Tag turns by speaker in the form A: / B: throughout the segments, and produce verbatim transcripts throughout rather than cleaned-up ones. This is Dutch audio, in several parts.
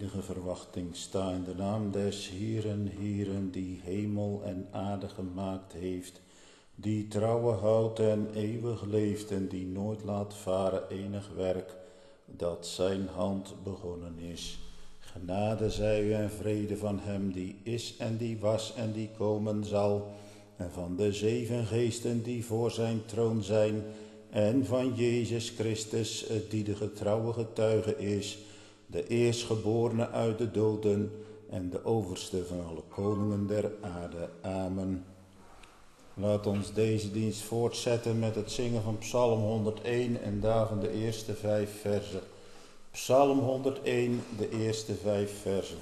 A: eeuwige verwachting sta in de naam des Heeren, Heeren, die hemel en aarde gemaakt heeft, die trouwe houdt en eeuwig leeft en die nooit laat varen enig werk dat zijn hand begonnen is. Genade zij u en vrede van hem die is en die was en die komen zal, en van de zeven geesten die voor zijn troon zijn, en van Jezus Christus, die de getrouwe getuige is, de eerstgeborene uit de doden en de overste van alle koningen der aarde. Amen. Laat ons deze dienst voortzetten met het zingen van Psalm honderdéén en daarvan de eerste vijf verzen. Psalm honderdéén, de eerste vijf verzen.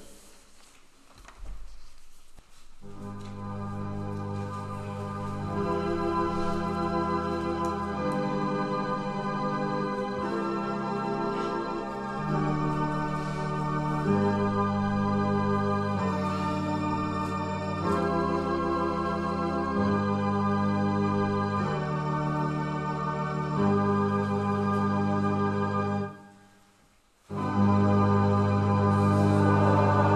B: Amen.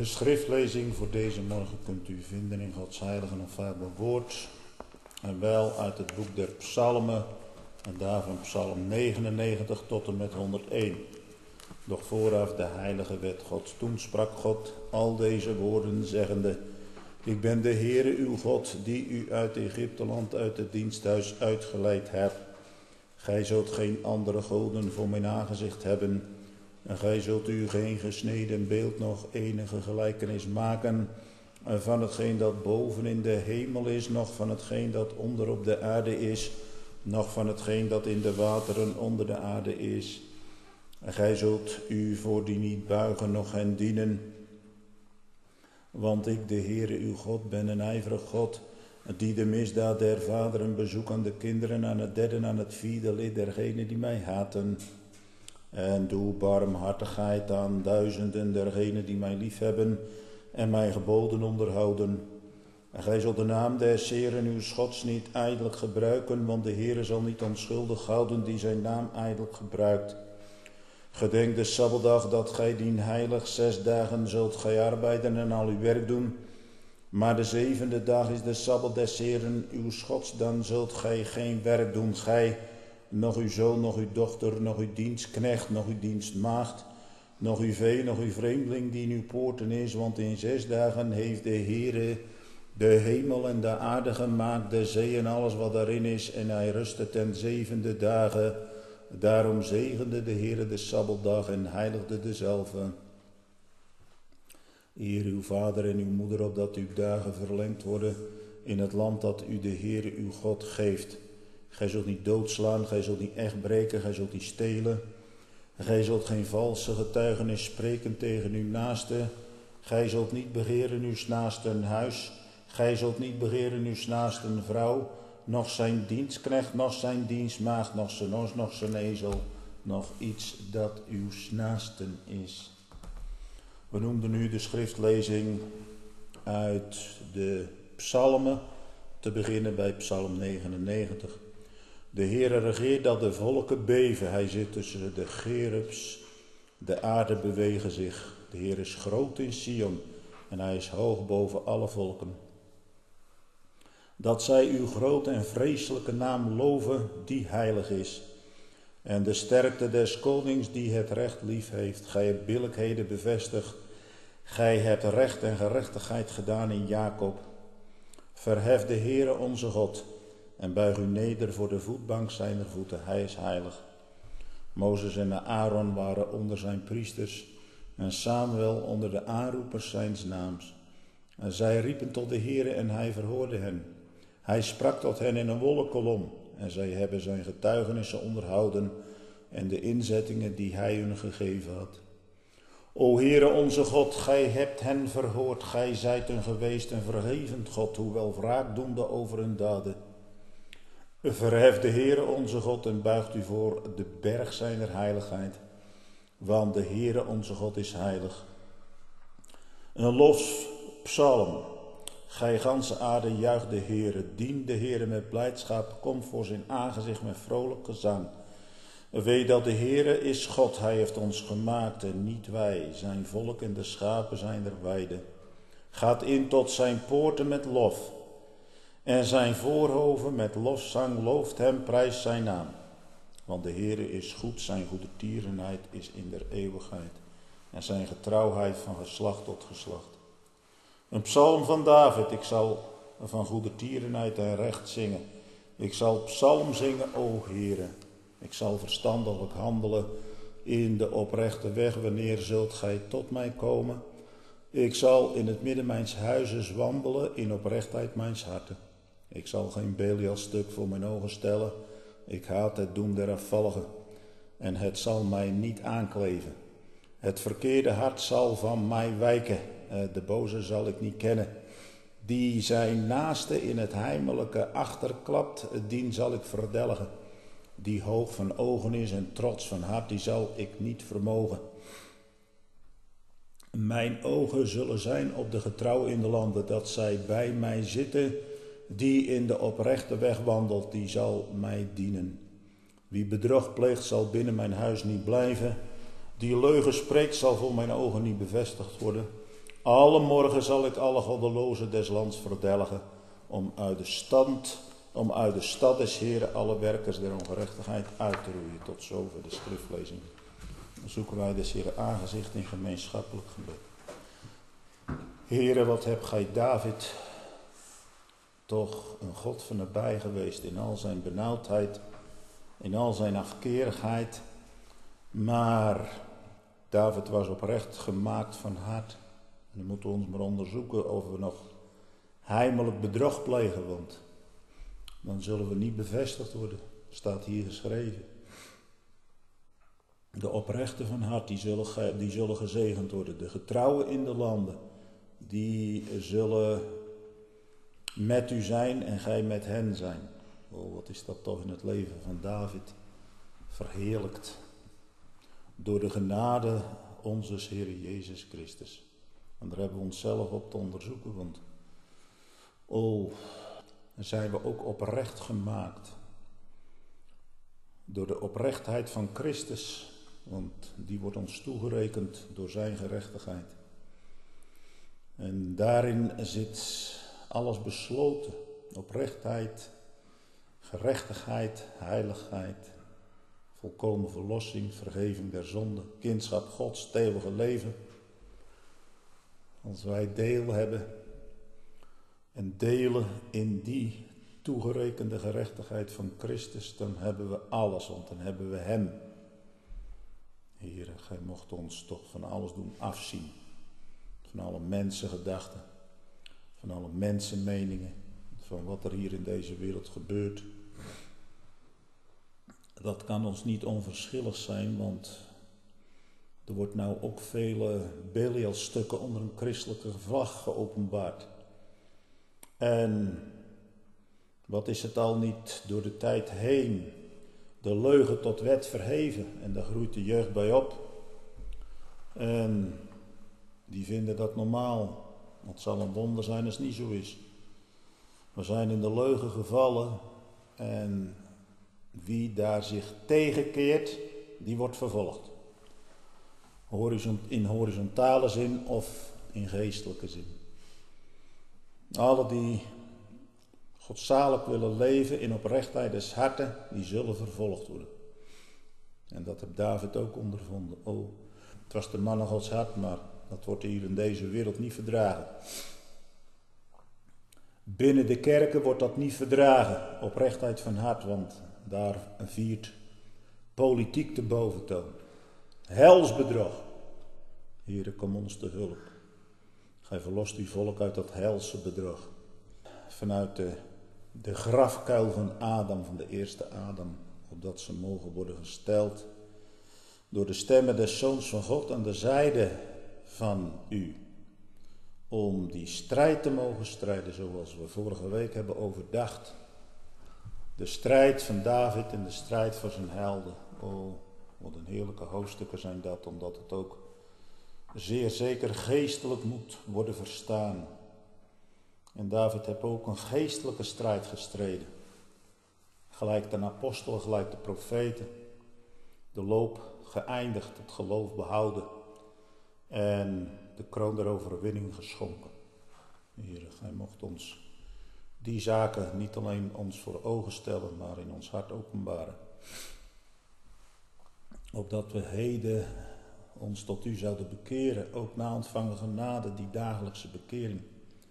A: De schriftlezing voor deze morgen kunt u vinden in Gods heilige en onfeilbare woord. En wel uit het boek der Psalmen. En daarvan Psalm negenennegentig tot en met honderdéén. Doch vooraf de heilige wet Gods. Toen sprak God al deze woorden zeggende: Ik ben de Heere uw God, die u uit Egypteland, uit het diensthuis uitgeleid hebt. Gij zult geen andere goden voor mijn aangezicht hebben. En gij zult u geen gesneden beeld nog enige gelijkenis maken van hetgeen dat boven in de hemel is, noch van hetgeen dat onder op de aarde is, noch van hetgeen dat in de wateren onder de aarde is. En gij zult u voor die niet buigen, noch hen dienen. Want ik, de Heere uw God, ben een ijverig God, die de misdaad der vaderen bezoek aan de kinderen, aan het derde, aan het vierde lid dergenen die mij haten. En doe barmhartigheid aan duizenden dergenen die mij liefhebben en mijn geboden onderhouden. En gij zult de naam des Heeren uw Gods niet ijdelijk gebruiken, want de Heere zal niet onschuldig houden die zijn naam ijdelijk gebruikt. Gedenk de Sabbatdag dat gij dien heilig, zes dagen zult gij arbeiden en al uw werk doen. Maar de zevende dag is de Sabbat des Heeren uw Gods, dan zult gij geen werk doen, gij, nog uw zoon, nog uw dochter, nog uw dienstknecht, nog uw dienstmaagd, nog uw vee, nog uw vreemdeling die in uw poorten is, want in zes dagen heeft de Heere de hemel en de aarde gemaakt, de zee en alles wat daarin is, en hij rustte ten zevende dagen. Daarom zegende de Heere de Sabbatdag en heiligde dezelve. Eer uw vader en uw moeder, opdat uw dagen verlengd worden in het land dat u de Heere uw God geeft. Gij zult niet doodslaan, gij zult niet echt breken, gij zult niet stelen. Gij zult geen valse getuigenis spreken tegen uw naaste. Gij zult niet begeren uw naaste een huis. Gij zult niet begeren uw naaste een vrouw, noch zijn dienstknecht, noch zijn dienstmaagd, noch zijn os, noch zijn ezel, noch iets dat uw naasten is. We noemden nu de schriftlezing uit de psalmen, te beginnen bij psalm negenennegentig. De Heere regeert dat de volken beven, hij zit tussen de gerubs, de aarde bewegen zich. De Heer is groot in Sion en hij is hoog boven alle volken. Dat zij uw grote en vreselijke naam loven, die heilig is. En de sterkte des konings die het recht lief heeft. Gij hebt billijkheden bevestigd. Gij hebt recht en gerechtigheid gedaan in Jacob. Verhef de Heere onze God en buig u neder voor de voetbank zijner voeten. Hij is heilig. Mozes en Aaron waren onder zijn priesters en Samuel onder de aanroepers zijns naams. En zij riepen tot de Heere en hij verhoorde hen. Hij sprak tot hen in een wolkenkolom en zij hebben zijn getuigenissen onderhouden en de inzettingen die hij hun gegeven had. O Heere onze God, gij hebt hen verhoord, gij zijt een geweest en vergevend God, hoewel wraakdoende over hun daden. Verhef de Heere onze God en buigt u voor de berg zijner heiligheid, want de Heere onze God is heilig. Een lofpsalm. Gij ganse aarde juicht de Heere, dien de Heere met blijdschap, kom voor zijn aangezicht met vrolijk gezang. Weet dat de Heere is God, hij heeft ons gemaakt en niet wij, zijn volk en de schapen zijn der weide. Gaat in tot zijn poorten met lof en zijn voorhoven met lofzang, looft hem, prijst zijn naam. Want de Heere is goed, zijn goedertierenheid is in der eeuwigheid en zijn getrouwheid van geslacht tot geslacht. Een psalm van David, ik zal van goedertierenheid en recht zingen. Ik zal psalm zingen, o Heere. Ik zal verstandelijk handelen in de oprechte weg, wanneer zult gij tot mij komen. Ik zal in het midden mijns huizes wandelen, in oprechtheid mijns harten. Ik zal geen Belial-stuk voor mijn ogen stellen. Ik haat het doen der afvalligen en het zal mij niet aankleven. Het verkeerde hart zal van mij wijken. De boze zal ik niet kennen. Die zijn naaste in het heimelijke achterklapt, dien zal ik verdelgen. Die hoog van ogen is en trots van hart, die zal ik niet vermogen. Mijn ogen zullen zijn op de getrouw in de landen, dat zij bij mij zitten. Die in de oprechte weg wandelt, die zal mij dienen. Wie bedrog pleegt, zal binnen mijn huis niet blijven. Die leugen spreekt, zal voor mijn ogen niet bevestigd worden. Alle morgen zal ik alle goddelozen des lands verdelgen, om uit de stand, om uit de stad des Heren alle werkers der ongerechtigheid uit te roeien. Tot zover de schriftlezing. Dan zoeken wij des Heren aangezicht in gemeenschappelijk gebed. Heere, wat heb gij David toch een God van nabij geweest in al zijn benauwdheid, in al zijn afkerigheid. Maar David was oprecht gemaakt van hart. En dan moeten we ons maar onderzoeken of we nog heimelijk bedrog plegen, want dan zullen we niet bevestigd worden, staat hier geschreven. De oprechten van hart, die zullen, die zullen gezegend worden. De getrouwen in de landen, die zullen met u zijn en gij met hen zijn. Oh, wat is dat toch in het leven van David verheerlijkt. Door de genade onzes Heere Jezus Christus. En daar hebben we onszelf op te onderzoeken, want oh, dan zijn we ook oprecht gemaakt. Door de oprechtheid van Christus, want die wordt ons toegerekend door zijn gerechtigheid. En daarin zit alles besloten. Oprechtheid, gerechtigheid, heiligheid, volkomen verlossing, vergeving der zonde, kindschap Gods, het eeuwige leven. Als wij deel hebben en delen in die toegerekende gerechtigheid van Christus, dan hebben we alles, want dan hebben we hem. Heere, gij mocht ons toch van alles doen afzien. Van alle mensengedachten, van alle mensenmeningen, van wat er hier in deze wereld gebeurt. Dat kan ons niet onverschillig zijn, want er wordt nou ook vele Belial-stukken onder een christelijke vlag geopenbaard. En wat is het al niet door de tijd heen, de leugen tot wet verheven, en daar groeit de jeugd bij op. En die vinden dat normaal. Het zal een wonder zijn als het niet zo is. We zijn in de leugen gevallen en wie daar zich tegenkeert, die wordt vervolgd. In horizontale zin of in geestelijke zin. Alle die godzalig willen leven in oprechtheid des harten, die zullen vervolgd worden. En dat heeft David ook ondervonden. Oh, het was de man Gods hart, maar dat wordt hier in deze wereld niet verdragen. Binnen de kerken wordt dat niet verdragen, oprechtheid van hart, want daar viert politiek de boventoon. Helsbedrog. Heere, kom ons te hulp. Gij verlost uw volk uit dat helse bedrog. Vanuit de, de grafkuil van Adam, van de eerste Adam, opdat ze mogen worden gesteld door de stemmen des Zoons van God aan de zijde van u. Om die strijd te mogen strijden zoals we vorige week hebben overdacht. De strijd van David en de strijd voor zijn helden. Oh, wat een heerlijke hoofdstukken zijn dat, omdat het ook zeer zeker geestelijk moet worden verstaan. En David heeft ook een geestelijke strijd gestreden. Gelijk de apostelen, gelijk de profeten. De loop geëindigd, het geloof behouden. En de kroon der overwinning geschonken. Heere, gij mocht ons die zaken niet alleen ons voor ogen stellen, maar in ons hart openbaren. Opdat we heden ons tot u zouden bekeren, ook na ontvangen genade, die dagelijkse bekering.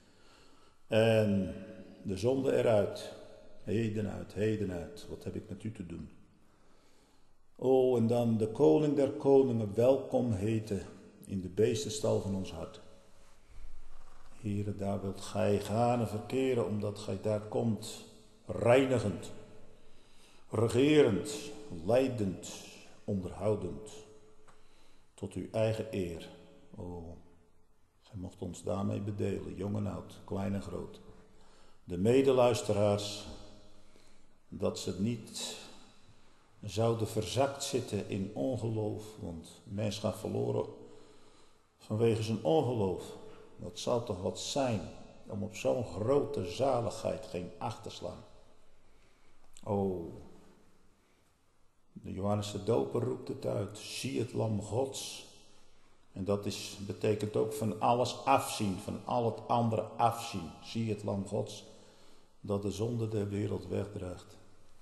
A: En de zonde eruit, heden uit, heden uit, wat heb ik met u te doen? O, en dan de koning der koningen welkom heten in de beestenstal van ons hart. Heere, daar wilt gij gaan en verkeren, omdat gij daar komt, reinigend, regerend, leidend, onderhoudend, tot uw eigen eer. O, gij mocht ons daarmee bedelen, jong en oud, klein en groot. De medeluisteraars, dat ze niet zouden verzakt zitten in ongeloof, want mens gaat verloren vanwege zijn ongeloof. Dat zal toch wat zijn om op zo'n grote zaligheid geen acht te slaan. O, de Johannes de Doper roept het uit. Zie het lam Gods. En dat is, betekent ook van alles afzien, van al het andere afzien. Zie het lam Gods dat de zonde der wereld wegdraagt.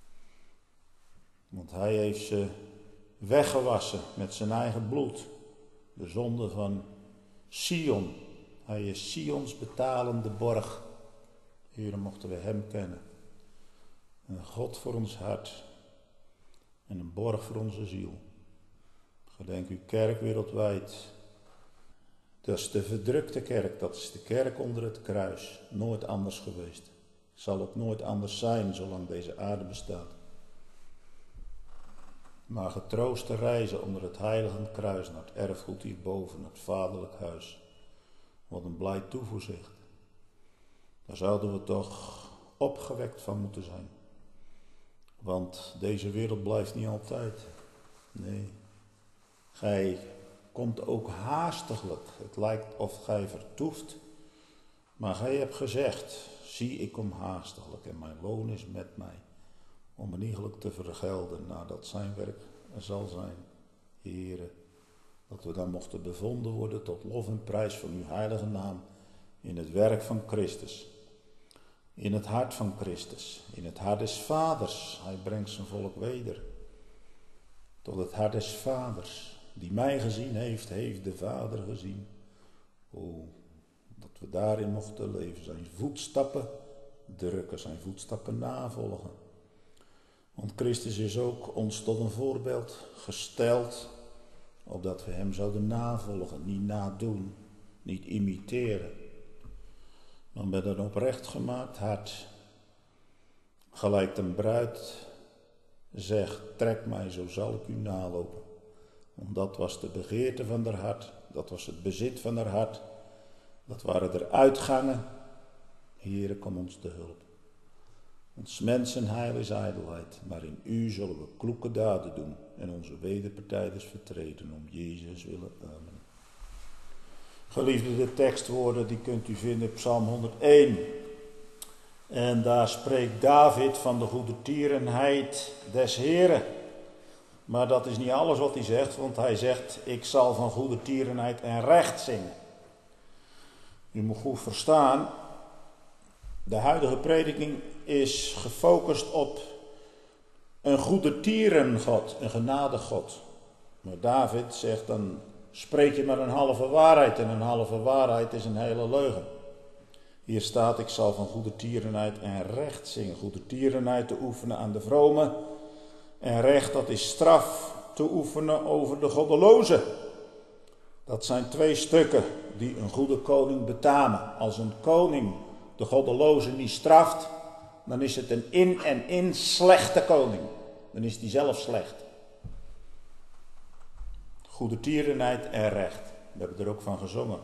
A: Want hij heeft ze weggewassen met zijn eigen bloed. De zonde van Sion. Hij is Sions betalende borg. Heren, mochten we hem kennen. Een God voor ons hart. En een borg voor onze ziel. Gedenk uw kerk wereldwijd. Dat is de verdrukte kerk. Dat is de kerk onder het kruis. Nooit anders geweest. Zal ook nooit anders zijn zolang deze aarde bestaat. Maar getroost te reizen onder het heilige kruis naar het erfgoed hierboven, naar het vaderlijk huis. Wat een blij toevoerzicht. Daar zouden we toch opgewekt van moeten zijn. Want deze wereld blijft niet altijd. Nee. Gij komt ook haastiglijk. Het lijkt of gij vertoeft. Maar gij hebt gezegd, zie ik kom haastiglijk en mijn loon is met mij. Om iegelijk te vergelden nadat zijn werk er zal zijn. Heere, dat we dan mochten bevonden worden tot lof en prijs van uw heilige naam. In het werk van Christus. In het hart van Christus. In het hart des vaders. Hij brengt zijn volk weder. Tot het hart des vaders. Die mij gezien heeft, heeft de Vader gezien. O, dat we daarin mochten leven. Zijn voetstappen drukken. Zijn voetstappen navolgen. Want Christus is ook ons tot een voorbeeld gesteld. Opdat we hem zouden navolgen. Niet nadoen. Niet imiteren. Maar met een oprecht gemaakt hart. Gelijk een bruid zegt, trek mij, zo zal ik u nalopen. Want dat was de begeerte van haar hart. Dat was het bezit van haar hart. Dat waren er uitgangen. Heere, kom ons te hulp. Ons mensenheil is ijdelheid. Maar in u zullen we kloeke daden doen. En onze wederpartijders vertreden om Jezus willen. Amen. Geliefde, de tekstwoorden die kunt u vinden in Psalm honderdéén. En daar spreekt David van de goedertierenheid des Heren. Maar dat is niet alles wat hij zegt, want hij zegt, ik zal van goedertierenheid en recht zingen. U moet goed verstaan, de huidige prediking is gefocust op een goedertierengod, een genadegod. Maar David zegt, dan spreek je maar een halve waarheid en een halve waarheid is een hele leugen. Hier staat, ik zal van goedertierenheid en recht zingen. Goedertierenheid te oefenen aan de vrome. En recht, dat is straf te oefenen over de goddelozen. Dat zijn twee stukken die een goede koning betamen. Als een koning de goddelozen niet straft, dan is het een in en in slechte koning. Dan is die zelf slecht. Goedertierenheid en recht. We hebben er ook van gezongen.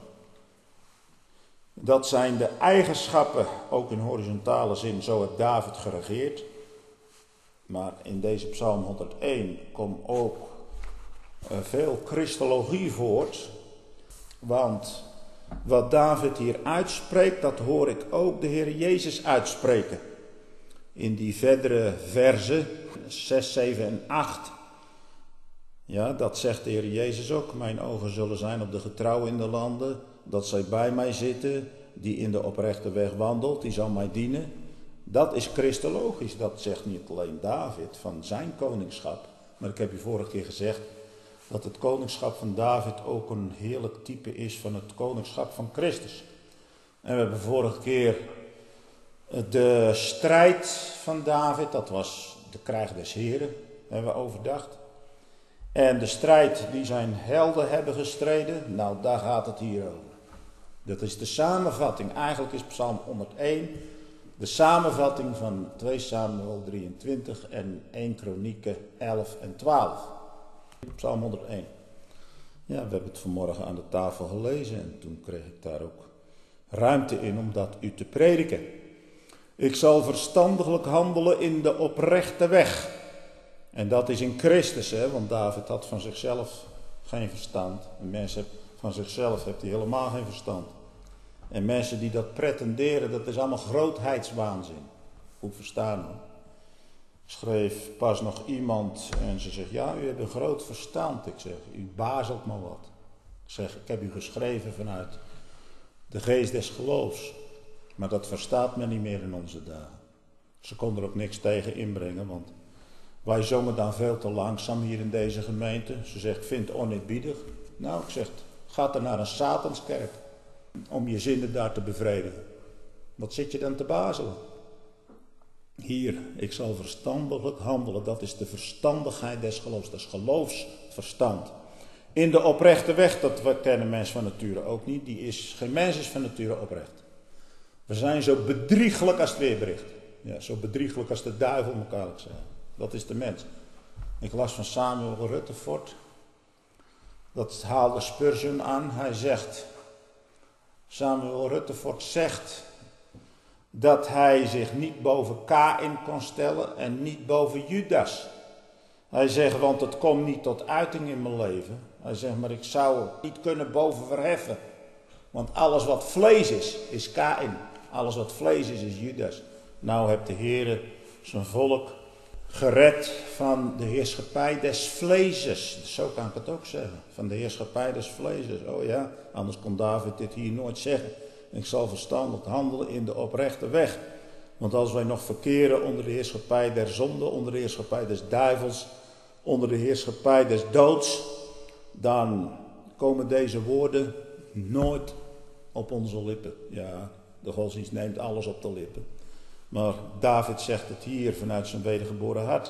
A: Dat zijn de eigenschappen, ook in horizontale zin, zo heeft David geregeerd. Maar in deze Psalm honderdéén komt ook uh, veel Christologie voort. Want wat David hier uitspreekt, dat hoor ik ook de Heer Jezus uitspreken. In die verdere verzen, zes, zeven en acht. Ja, dat zegt de Heer Jezus ook. Mijn ogen zullen zijn op de getrouwen in de landen. Dat zij bij mij zitten, die in de oprechte weg wandelt, die zal mij dienen. Dat is christologisch. Dat zegt niet alleen David van zijn koningschap. Maar ik heb u vorige keer gezegd dat het koningschap van David ook een heerlijk type is van het koningschap van Christus. En we hebben vorige keer de strijd van David, dat was de krijg des Heren, hebben we overdacht. En de strijd die zijn helden hebben gestreden, nou daar gaat het hier over. Dat is de samenvatting, eigenlijk is Psalm honderdéén de samenvatting van twee Samuel drieëntwintig en één Kronieken elf en twaalf. Psalm honderdéén. Ja, we hebben het vanmorgen aan de tafel gelezen en toen kreeg ik daar ook ruimte in om dat u te prediken. Ik zal verstandiglijk handelen in de oprechte weg. En dat is in Christus, hè, want David had van zichzelf geen verstand. En mensen van zichzelf heeft hij helemaal geen verstand. En mensen die dat pretenderen, dat is allemaal grootheidswaanzin. Goed verstaan hoor. Schreef pas nog iemand en ze zegt, ja, u hebt een groot verstand. Ik zeg, u bazelt maar wat. Zeg, ik heb u geschreven vanuit de geest des geloofs. Maar dat verstaat men niet meer in onze dagen. Ze konden er ook niks tegen inbrengen, want wij zongen dan veel te langzaam hier in deze gemeente. Ze zegt, ik vind het oneerbiedig. Nou, ik zeg, ga er naar een satanskerk om je zinnen daar te bevredigen. Wat zit je dan te bazelen? Hier, ik zal verstandelijk handelen. Dat is de verstandigheid des geloofs. Dat is geloofsverstand. In de oprechte weg, dat kennen mensen van nature ook niet. Die is, geen mens is van nature oprecht. We zijn zo bedrieglijk als het weerbericht. Ja, zo bedrieglijk als de duivel, moet ik eigenlijk zeggen. Dat is de mens. Ik las van Samuel Rutherford. Dat haalde Spurgeon aan. Hij zegt, Samuel Rutherford zegt dat hij zich niet boven Kaïn kon stellen en niet boven Judas. Hij zegt, want het komt niet tot uiting in mijn leven. Hij zegt, maar ik zou het niet kunnen boven verheffen. Want alles wat vlees is, is Kaïn. Alles wat vlees is, is Judas. Nou hebt de Heere zijn volk gered van de heerschappij des vleeses. Zo kan ik het ook zeggen. Van de heerschappij des vleeses. Oh ja, anders kon David dit hier nooit zeggen. Ik zal verstandig handelen in de oprechte weg. Want als wij nog verkeren onder de heerschappij der zonde, onder de heerschappij des duivels, onder de heerschappij des doods, dan komen deze woorden nooit op onze lippen. Ja, de godsdienst neemt alles op de lippen. Maar David zegt het hier vanuit zijn wedergeboren hart.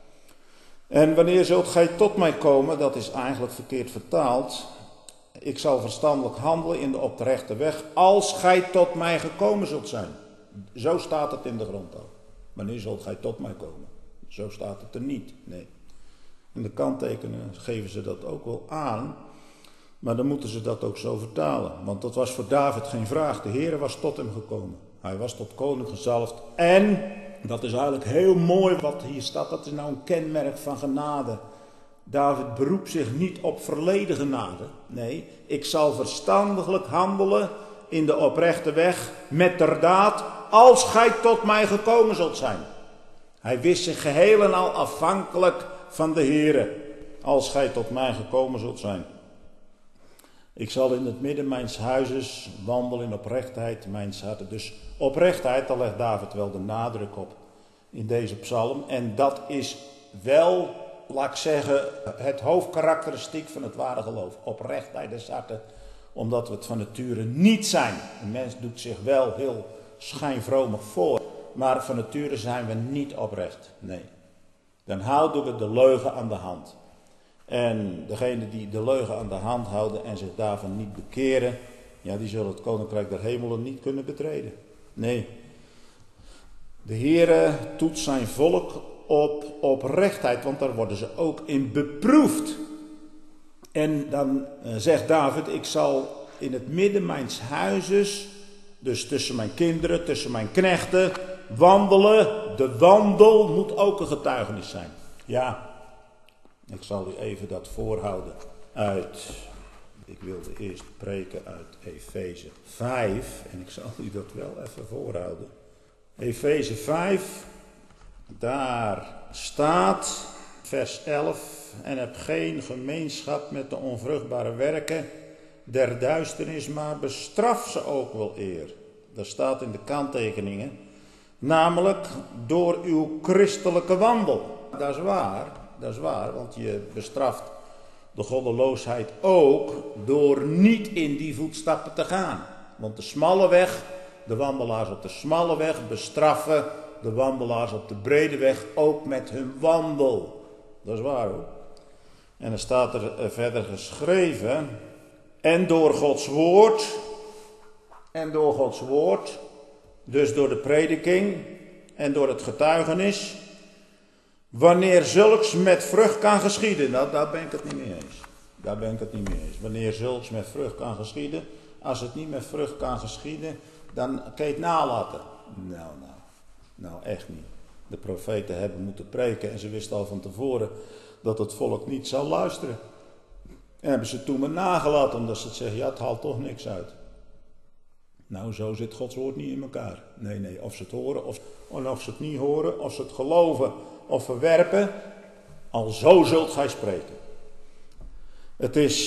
A: En wanneer zult gij tot mij komen, dat is eigenlijk verkeerd vertaald. Ik zal verstandelijk handelen in de oprechte weg, als gij tot mij gekomen zult zijn. Zo staat het in de grondtaal. Wanneer zult gij tot mij komen? Zo staat het er niet, nee. In de kanttekenen geven ze dat ook wel aan, maar dan moeten ze dat ook zo vertalen. Want dat was voor David geen vraag. De Heere was tot hem gekomen. Hij was tot koning gezalfd. En, dat is eigenlijk heel mooi wat hier staat, dat is nou een kenmerk van genade. David beroept zich niet op verleden genade. Nee, ik zal verstandiglijk handelen in de oprechte weg, metterdaad, als gij tot mij gekomen zult zijn. Hij wist zich geheel en al afhankelijk van de Heere, als gij tot mij gekomen zult zijn. Ik zal in het midden mijns huizes wandelen in oprechtheid mijns harten. Dus oprechtheid, daar legt David wel de nadruk op in deze psalm. En dat is wel, laat ik zeggen, het hoofdkarakteristiek van het ware geloof. Oprechtheid des harten, omdat we het van nature niet zijn. Een mens doet zich wel heel schijnvromig voor, maar van nature zijn we niet oprecht. Nee, dan houden we de leugen aan de hand. En degenen die de leugen aan de hand houden en zich daarvan niet bekeren, ja, die zullen het koninkrijk der hemelen niet kunnen betreden. Nee. De Heere toetst zijn volk op oprechtheid, want daar worden ze ook in beproefd. En dan uh, zegt David, ik zal in het midden mijns huizes, dus tussen mijn kinderen, tussen mijn knechten, wandelen. De wandel moet ook een getuigenis zijn. Ja. Ik zal u even dat voorhouden uit, ik wilde eerst preken uit Efeze vijf, en ik zal u dat wel even voorhouden. Efeze vijf, daar staat, vers elf, en heb geen gemeenschap met de onvruchtbare werken der duisternis, maar bestraf ze ook wel eer. Dat staat in de kanttekeningen, namelijk door uw christelijke wandel. Dat is waar. Dat is waar, want je bestraft de goddeloosheid ook door niet in die voetstappen te gaan. Want de smalle weg, de wandelaars op de smalle weg bestraffen de wandelaars op de brede weg ook met hun wandel. Dat is waar hoor. En dan staat er verder geschreven, en door Gods woord, en door Gods woord, dus door de prediking en door het getuigenis, wanneer zulks met vrucht kan geschieden. Nou, daar ben ik het niet mee eens. Daar ben ik het niet mee eens. Wanneer zulks met vrucht kan geschieden. Als het niet met vrucht kan geschieden, dan kan je het nalaten. Nou, nou. Nou, echt niet. De profeten hebben moeten preken en ze wisten al van tevoren dat het volk niet zou luisteren. En hebben ze toen maar nagelaten, omdat ze het zeggen, ja, het haalt toch niks uit. Nou, zo zit Gods woord niet in elkaar. Nee, nee, of ze het horen, of, of ze het niet horen, of ze het geloven of verwerpen, al zo zult gij spreken. Het is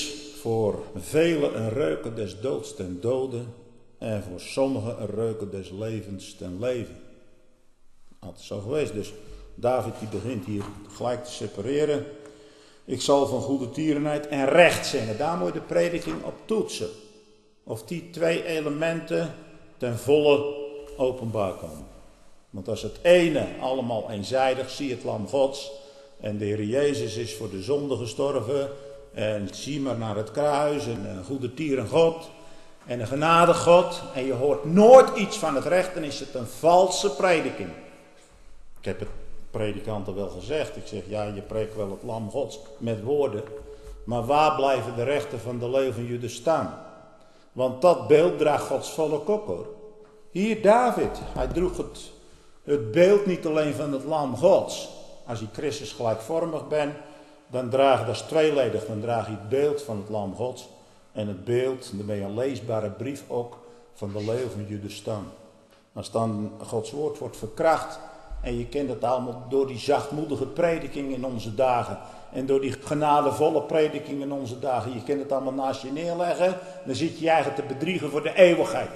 A: voor velen een reuken des doods ten dode en voor sommigen een reuken des levens ten leven. Altijd zo geweest. Dus David die begint hier gelijk te separeren. Ik zal van goede tierenheid en recht zingen. Daar moet je de prediking op toetsen. Of die twee elementen ten volle openbaar komen. Want als het ene allemaal eenzijdig, zie het lam Gods. En de Heer Jezus is voor de zonde gestorven. En zie maar naar het kruis. En een goede tieren God. En een genade God. En je hoort nooit iets van het recht. Dan is het een valse prediking. Ik heb het predikanten wel gezegd. Ik zeg, ja, je preekt wel het lam Gods met woorden. Maar waar blijven de rechten van de leeuw van Juda staan? Want dat beeld draagt Gods volk ook hoor. Hier David, hij droeg het, het beeld niet alleen van het lam Gods. Als je Christus gelijkvormig bent, dan draag je, dat is tweeledig, dan draag je het beeld van het lam Gods. En het beeld, dan ben je een leesbare brief ook van de leeuw van Juda staan. Als dan Gods woord wordt verkracht. En je kent het allemaal door die zachtmoedige prediking in onze dagen. En door die genadevolle prediking in onze dagen. Je kent het allemaal naast je neerleggen. Dan zit je je eigen te bedriegen voor de eeuwigheid.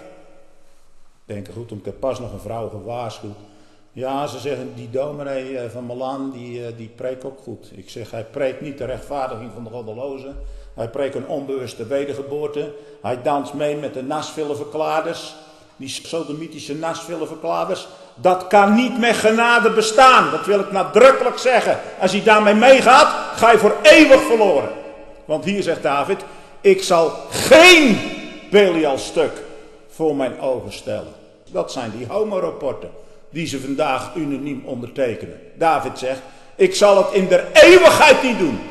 A: Denk er goed om, ik heb pas nog een vrouw gewaarschuwd. Ja, ze zeggen, die dominee van Milan, die, die preekt ook goed. Ik zeg, hij preekt niet de rechtvaardiging van de goddelozen. Hij preekt een onbewuste wedergeboorte. Hij danst mee met de nasvillenverklaarders. Die sodomitische nasvillenverklaarders. Dat kan niet met genade bestaan. Dat wil ik nadrukkelijk zeggen. Als hij daarmee meegaat, ga je voor eeuwig verloren. Want hier zegt David, ik zal geen Belial stuk voor mijn ogen stellen. Dat zijn die homorapporten die ze vandaag unaniem ondertekenen. David zegt, ik zal het in der eeuwigheid niet doen.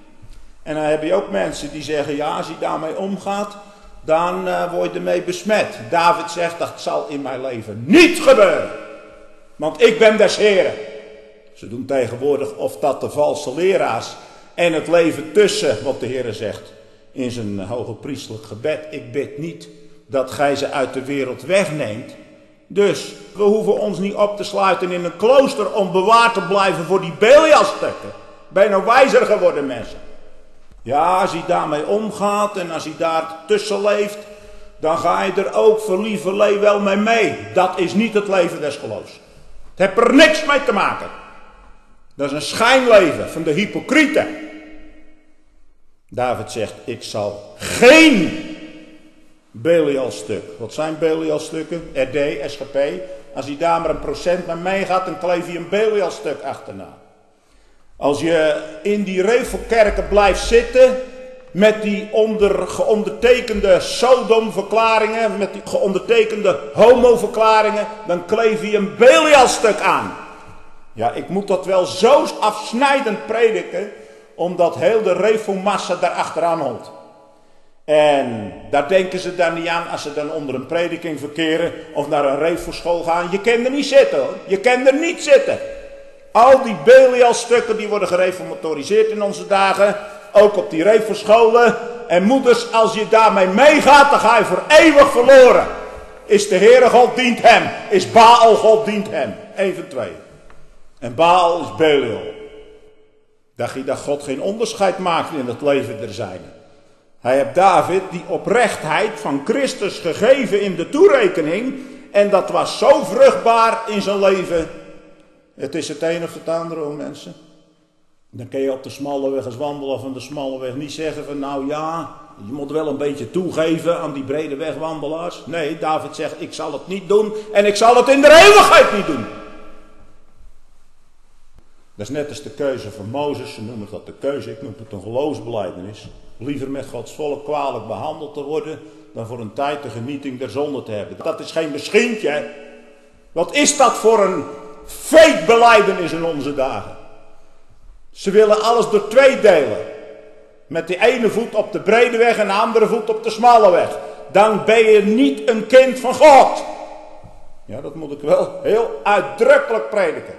A: En dan heb je ook mensen die zeggen, ja, als hij daarmee omgaat, dan uh, word je ermee besmet. David zegt, dat zal in mijn leven niet gebeuren. Want ik ben des Heren. Ze doen tegenwoordig of dat de valse leraars en het leven tussen, wat de Heer zegt in zijn hoge priestelijk gebed. Ik bid niet dat gij ze uit de wereld wegneemt. Dus we hoeven ons niet op te sluiten in een klooster om bewaard te blijven voor die Belial-stukken. Ben je nou wijzer geworden, mensen? Ja, als hij daarmee omgaat en als hij daar tussen leeft, dan ga je er ook voor lieverlee wel mee mee. Dat is niet het leven des geloofs. Het heeft er niks mee te maken. Dat is een schijnleven van de hypocrieten. David zegt, ik zal geen Belial-stuk. Wat zijn Belial-stukken? R D, S G P. Als hij daar maar een procent mee meegaat, dan kleef je een Belial-stuk achterna. Als je in die revelkerken blijft zitten met die onder, geondertekende Sodom-verklaringen, met die geondertekende homo-verklaringen, dan kleef je een Belial-stuk aan. Ja, ik moet dat wel zo afsnijdend prediken, omdat heel de revelmassa daar achteraan holt. En daar denken ze dan niet aan als ze dan onder een prediking verkeren of naar een revelschool gaan. Je kan er niet zitten hoor, je kan er niet zitten. Al die Belial-stukken die worden gereformatoriseerd in onze dagen. Ook op die revelscholen. En moeders, als je daarmee meegaat, dan ga je voor eeuwig verloren. Is de Heere God dient hem. Is Baal God dient hem. Eén van twee. En Baal is Belial. Dacht je dat God geen onderscheid maakt in het leven der zijnen. Hij heeft David die oprechtheid van Christus gegeven in de toerekening. En dat was zo vruchtbaar in zijn leven. Het is het een of het andere, hoor mensen. Dan kun je op de smalle weg eens wandelen of van de smalle weg niet zeggen van nou ja, je moet wel een beetje toegeven aan die brede wegwandelaars. Nee, David zegt ik zal het niet doen en ik zal het in de eeuwigheid niet doen. Dat is net als de keuze van Mozes, ze noemen dat de keuze, ik noem het een geloofsbelijdenis. Liever met Gods volk kwalijk behandeld te worden dan voor een tijd de genieting der zonde te hebben. Dat is geen beschientje. Wat is dat voor een fake belijdenis in onze dagen? Ze willen alles door twee delen. Met die ene voet op de brede weg en de andere voet op de smalle weg. Dan ben je niet een kind van God. Ja, dat moet ik wel heel uitdrukkelijk prediken.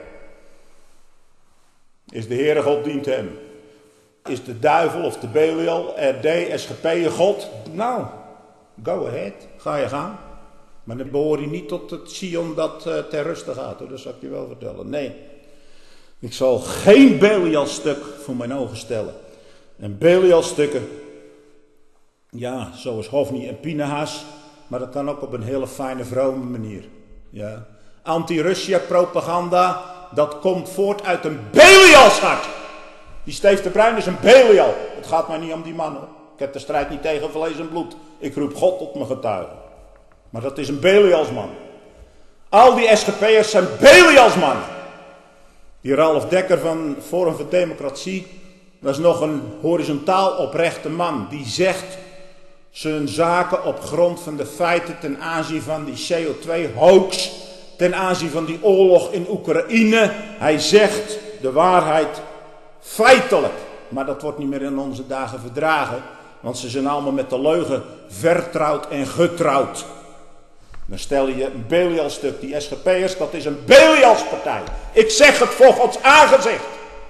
A: Is de Heere God dient hem. Is de duivel of de Belial, R D, S G P je God? Nou, go ahead, ga je gaan. Maar dan behoor je niet tot het Sion dat uh, ter ruste gaat, hoor. Dat zal ik je wel vertellen. Nee, ik zal geen Belial-stuk voor mijn ogen stellen. En Belial-stukken, Ja, zoals Hofni en Pinehas, maar dat kan ook op een hele fijne, vrome manier. Ja. Anti-Russia propaganda, dat komt voort uit een Belialshart. Die Steve de Bruin is een Belial. Het gaat mij niet om die man hoor. Ik heb de strijd niet tegen vlees en bloed. Ik roep God tot mijn getuige. Maar dat is een Belialsman. Al die S G P'ers zijn Belialsmannen. Die Ralf Dekker van Forum voor Democratie, dat is nog een horizontaal oprechte man. Die zegt zijn zaken op grond van de feiten ten aanzien van die C O twee hoax. Ten aanzien van die oorlog in Oekraïne. Hij zegt de waarheid feitelijk. Maar dat wordt niet meer in onze dagen verdragen. Want ze zijn allemaal met de leugen vertrouwd en getrouwd. Dan stel je een Belial-stuk. Die S G P'ers, dat is een Belialspartij. Ik zeg het voor Gods aangezicht.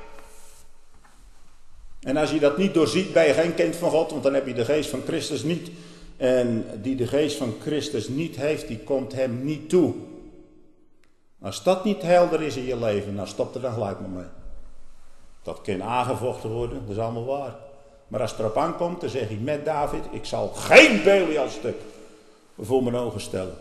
A: En als je dat niet doorziet, ben je geen kind van God. Want dan heb je de geest van Christus niet. En die de geest van Christus niet heeft, die komt hem niet toe. Als dat niet helder is in je leven, dan stop er dan gelijk maar mee. Dat kan aangevochten worden, dat is allemaal waar. Maar als het erop aankomt, dan zeg hij met David, ik zal geen Belial-stuk voor mijn ogen stellen.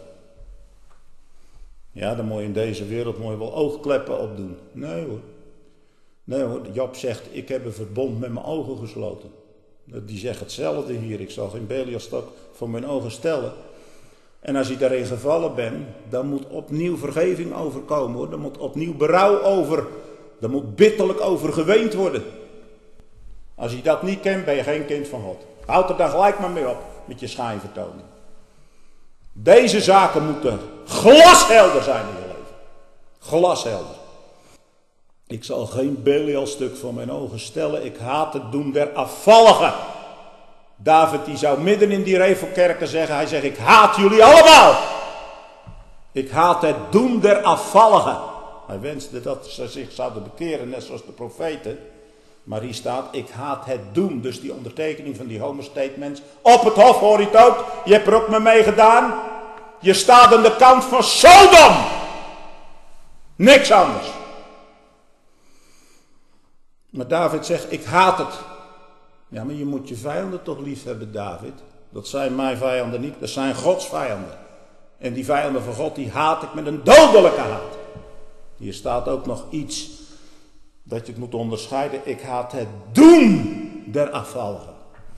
A: Ja, dan moet je in deze wereld moet je wel oogkleppen opdoen. Nee hoor. Nee hoor, Job zegt, ik heb een verbond met mijn ogen gesloten. Die zegt hetzelfde hier, ik zal geen Belial-stuk voor mijn ogen stellen. En als je daarin gevallen bent, dan moet opnieuw vergeving overkomen hoor. Dan moet opnieuw berouw over, dan moet bitterlijk over geweend worden. Als je dat niet kent, ben je geen kind van God. Houd er dan gelijk maar mee op, met je schijnvertoning. Deze zaken moeten glashelder zijn in je leven. Glashelder. Ik zal geen Belial-stuk voor mijn ogen stellen. Ik haat het doen der afvalligen. David die zou midden in die revelkerken zeggen. Hij zegt, ik haat jullie allemaal. Ik haat het doen der afvalligen. Hij wenste dat ze zich zouden bekeren, net zoals de profeten. Maar hier staat, ik haat het doen. Dus die ondertekening van die homo-statements. Op het hof hoor je het ook. Je hebt er ook mee meegedaan. Je staat aan de kant van Sodom. Niks anders. Maar David zegt, ik haat het. Ja, maar je moet je vijanden toch lief hebben, David. Dat zijn mijn vijanden niet, dat zijn Gods vijanden. En die vijanden van God, die haat ik met een dodelijke haat. Hier staat ook nog iets dat je het moet onderscheiden. Ik haat het doen der afvalligen.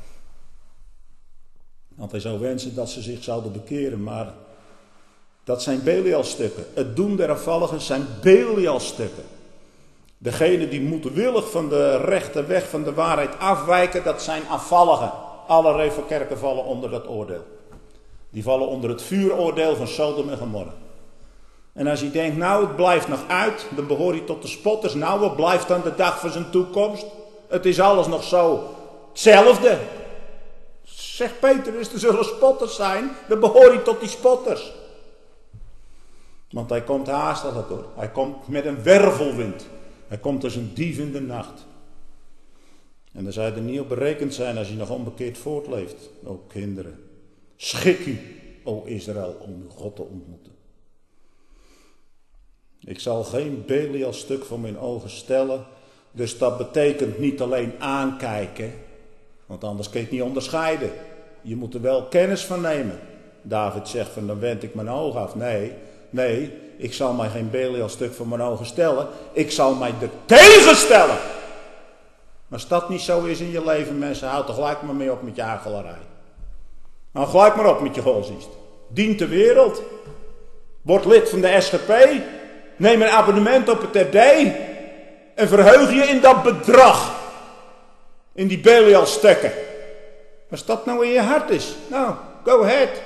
A: Want hij zou wensen dat ze zich zouden bekeren, maar dat zijn Belial-stukken. Het doen der afvalligen zijn Belial-stukken. Degene die moedwillig van de rechte weg van de waarheid afwijken, dat zijn afvalligen. Alle revelkerken vallen onder dat oordeel. Die vallen onder het vuuroordeel van Sodom en Gomorra. En als je denkt, nou het blijft nog uit, dan behoor je tot de spotters. Nou, wat blijft dan de dag van zijn toekomst? Het is alles nog zo hetzelfde. Zegt Petrus, er zullen spotters zijn, dan behoor je tot die spotters. Want hij komt haastig door. Hij komt met een wervelwind. Hij komt als een dief in de nacht. En dan zou je er niet op berekend zijn als je nog onbekeerd voortleeft. O kinderen, schik u, o Israël, om uw God te ontmoeten. Ik zal geen Belial-stuk voor mijn ogen stellen. Dus dat betekent niet alleen aankijken. Want anders kun je het niet onderscheiden. Je moet er wel kennis van nemen. David zegt van, dan wend ik mijn ogen af. Nee, nee, ik zal mij geen Belial-stuk voor mijn ogen stellen. Ik zal mij er tegen stellen. Maar als dat niet zo is in je leven, mensen, houd er gelijk maar mee op met je aangelarij. Nou, gelijk maar op met je godsdienst. Dient de wereld. Word lid van de S G P. Neem een abonnement op het R D. En verheug je in dat bedrag. In die Belial-stukken. Als dat nou in je hart is, nou, go ahead.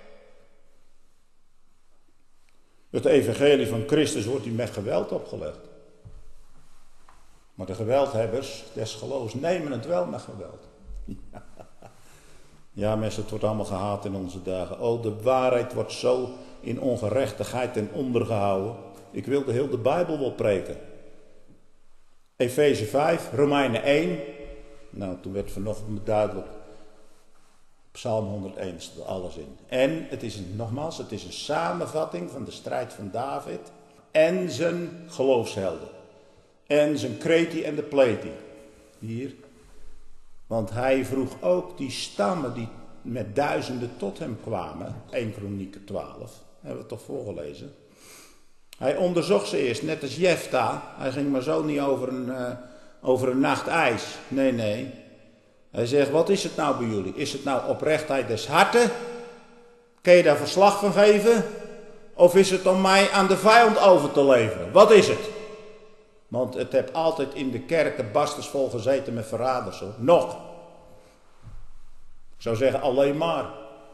A: Het evangelie van Christus wordt hier met geweld opgelegd. Maar de geweldhebbers des geloofs nemen het wel met geweld. Ja mensen, het wordt allemaal gehaat in onze dagen. Oh, de waarheid wordt zo in ongerechtigheid ten onder gehouden. Ik wilde heel de Bijbel wel preken. Efeze vijf, Romeinen één. Nou, toen werd vanochtend duidelijk. Psalm honderdéén staat alles in. En, het is een, nogmaals, het is een samenvatting van de strijd van David en zijn geloofshelden. En zijn kreti en de pleti. Hier. Want hij vroeg ook die stammen, die met duizenden tot hem kwamen. Eerste Kronieken twaalf, hebben we toch voorgelezen. Hij onderzocht ze eerst, net als Jefta. Hij ging maar zo niet over een, uh, over een nacht ijs. Nee, nee. Hij zegt, wat is het nou bij jullie? Is het nou oprechtheid des harten? Kun je daar verslag van geven? Of is het om mij aan de vijand over te leveren? Wat is het? Want het heeft altijd in de kerken bastersvol gezeten met verraders. Hoor. Nog. Ik zou zeggen alleen maar.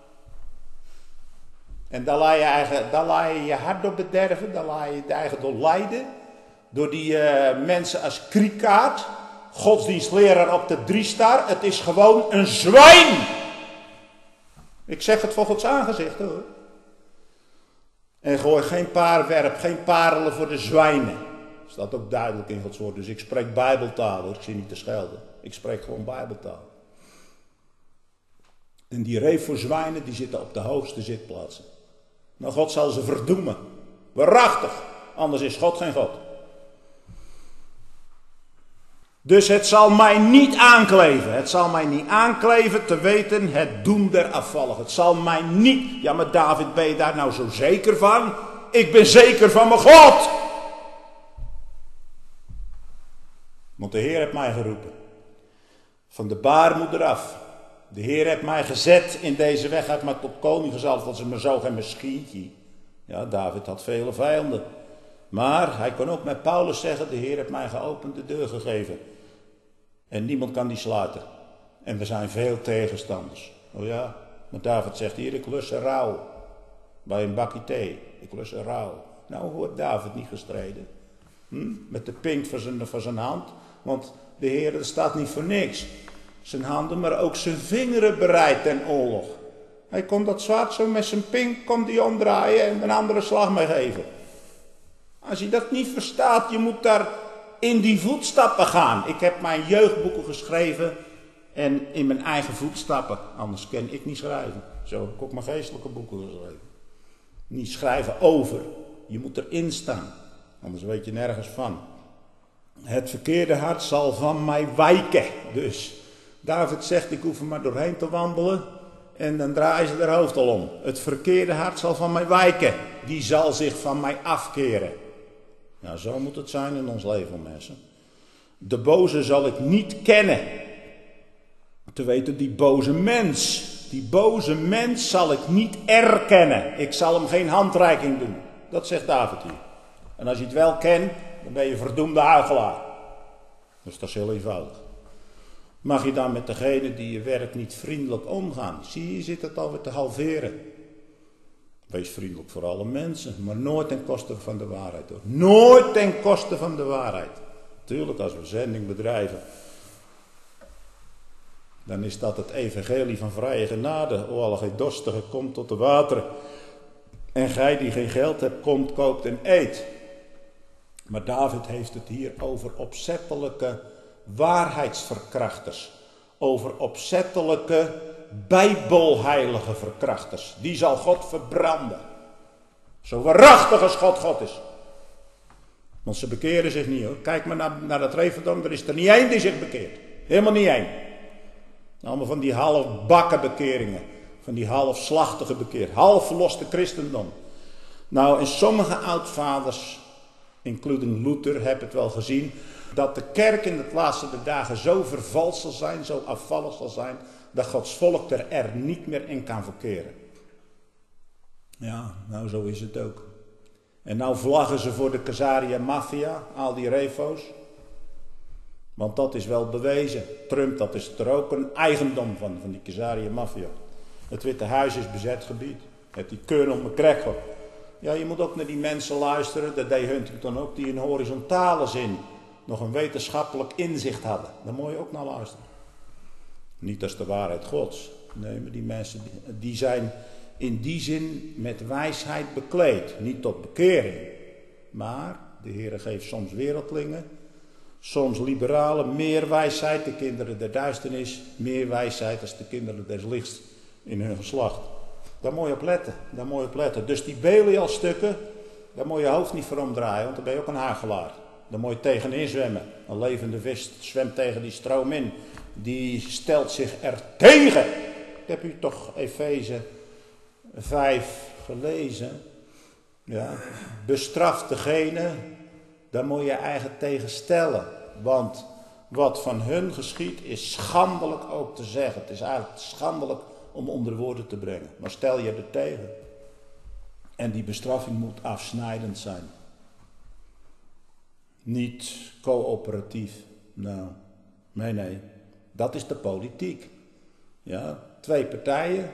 A: En dan laat je, eigen, dan laat je je hart door bederven. Dan laat je je eigen door lijden. Door die uh, mensen als Kriekaard. Godsdienstleraar op de Driestar. Het is gewoon een zwijn. Ik zeg het voor Gods aangezicht hoor. En gooi geen paar, werp geen parelen voor de zwijnen. Dat staat ook duidelijk in Gods woord. Dus ik spreek bijbeltaal hoor. Ik zie niet te schelden. Ik spreek gewoon bijbeltaal. En die reef voor zwijnen die zitten op de hoogste zitplaatsen. Nou God zal ze verdoemen. Waarachtig. Anders is God geen God. Dus het zal mij niet aankleven. Het zal mij niet aankleven te weten het doem der afvalligen. Het zal mij niet... Ja, maar David, ben je daar nou zo zeker van? Ik ben zeker van mijn God. Want de Heer heeft mij geroepen. Van de baarmoeder af. De Heer heeft mij gezet in deze weg. Hij heeft mij tot koning gezalfd. Dat is maar zo geen maschientje. Ja, David had vele vijanden. Maar hij kon ook met Paulus zeggen, de Heer heeft mij geopend de deur gegeven. En niemand kan die sluiten. En er zijn veel tegenstanders. Oh ja, maar David zegt hier, ik lust een rouw. Bij een bakje thee, ik lust een rouw. Nou, hoe heeft David niet gestreden? Hm? Met de pink van zijn, van zijn hand. Want de Heer, er staat niet voor niks. Zijn handen, maar ook zijn vingeren bereid ten oorlog. Hij kon dat zwaard zo met zijn pink, kon die omdraaien en een andere slag mee geven. Als je dat niet verstaat, je moet daar in die voetstappen gaan. Ik heb mijn jeugdboeken geschreven en in mijn eigen voetstappen. Anders kan ik niet schrijven. Zo heb ik ook mijn geestelijke boeken geschreven. Niet schrijven over. Je moet erin staan. Anders weet je nergens van. Het verkeerde hart zal van mij wijken. Dus David zegt, ik hoef er maar doorheen te wandelen. En dan draaien ze haar hoofd al om. Het verkeerde hart zal van mij wijken. Die zal zich van mij afkeren. Ja, zo moet het zijn in ons leven, mensen. De boze zal ik niet kennen. Te weten, die boze mens. Die boze mens zal ik niet erkennen. Ik zal hem geen handreiking doen. Dat zegt David hier. En als je het wel kent, dan ben je verdoemde huichelaar. Dus dat is heel eenvoudig. Mag je dan met degene die je werkt niet vriendelijk omgaan? Zie je, je zit het alweer te halveren. Wees vriendelijk voor alle mensen, maar nooit ten koste van de waarheid. Hoor. Nooit ten koste van de waarheid. Tuurlijk, als we zending bedrijven, dan is dat het evangelie van vrije genade. O, alle gij dorstigen, komt tot de wateren. En gij die geen geld hebt, komt, koopt en eet. Maar David heeft het hier over opzettelijke waarheidsverkrachters. Over opzettelijke bijbelheilige verkrachters. Die zal God verbranden. Zo waarachtig als God God is. Want ze bekeren zich niet hoor. Kijk maar naar, naar dat Revendom. Er is er niet één die zich bekeert. Helemaal niet één. Allemaal van die halfbakken bekeringen. Van die halfslachtige bekering. Half verloste christendom. Nou, en sommige oudvaders, including Luther, heb het wel gezien, dat de kerk in de laatste dagen zo vervals zal zijn, zo afvallig zal zijn, dat Gods volk er, er niet meer in kan verkeren. Ja, nou zo is het ook. En nou vlaggen ze voor de Caesarea Mafia, al die refo's. Want dat is wel bewezen. Trump, dat is er ook een eigendom van, van die Caesarea Mafia. Het Witte Huis is bezet gebied. Het die Colonel McGregor. Ja, je moet ook naar die mensen luisteren, dat deed Huntington ook, die in horizontale zin nog een wetenschappelijk inzicht hadden. Daar moet je ook naar luisteren. Niet als de waarheid Gods. Nee, maar die mensen die zijn in die zin met wijsheid bekleed. Niet tot bekering. Maar de Heere geeft soms wereldlingen, soms liberalen, meer wijsheid. De kinderen der duisternis, meer wijsheid als de kinderen des lichts in hun geslacht. Daar moet je op letten. Daar moet je op letten. Dus die Belial-stukken, daar moet je hoofd niet voor omdraaien, want dan ben je ook een hagelaar. Daar moet je tegenin zwemmen. Een levende vis zwemt tegen die stroom in. Die stelt zich er tegen. heb u toch Efeze vijf gelezen. Ja, bestraf degene, daar moet je eigen tegen stellen. Want wat van hun geschiedt is schandelijk ook te zeggen. Het is eigenlijk schandelijk om onder woorden te brengen. Maar stel je er tegen. En die bestraffing moet afsnijdend zijn. Niet coöperatief. Nou, nee, nee. Dat is de politiek. Ja, twee partijen.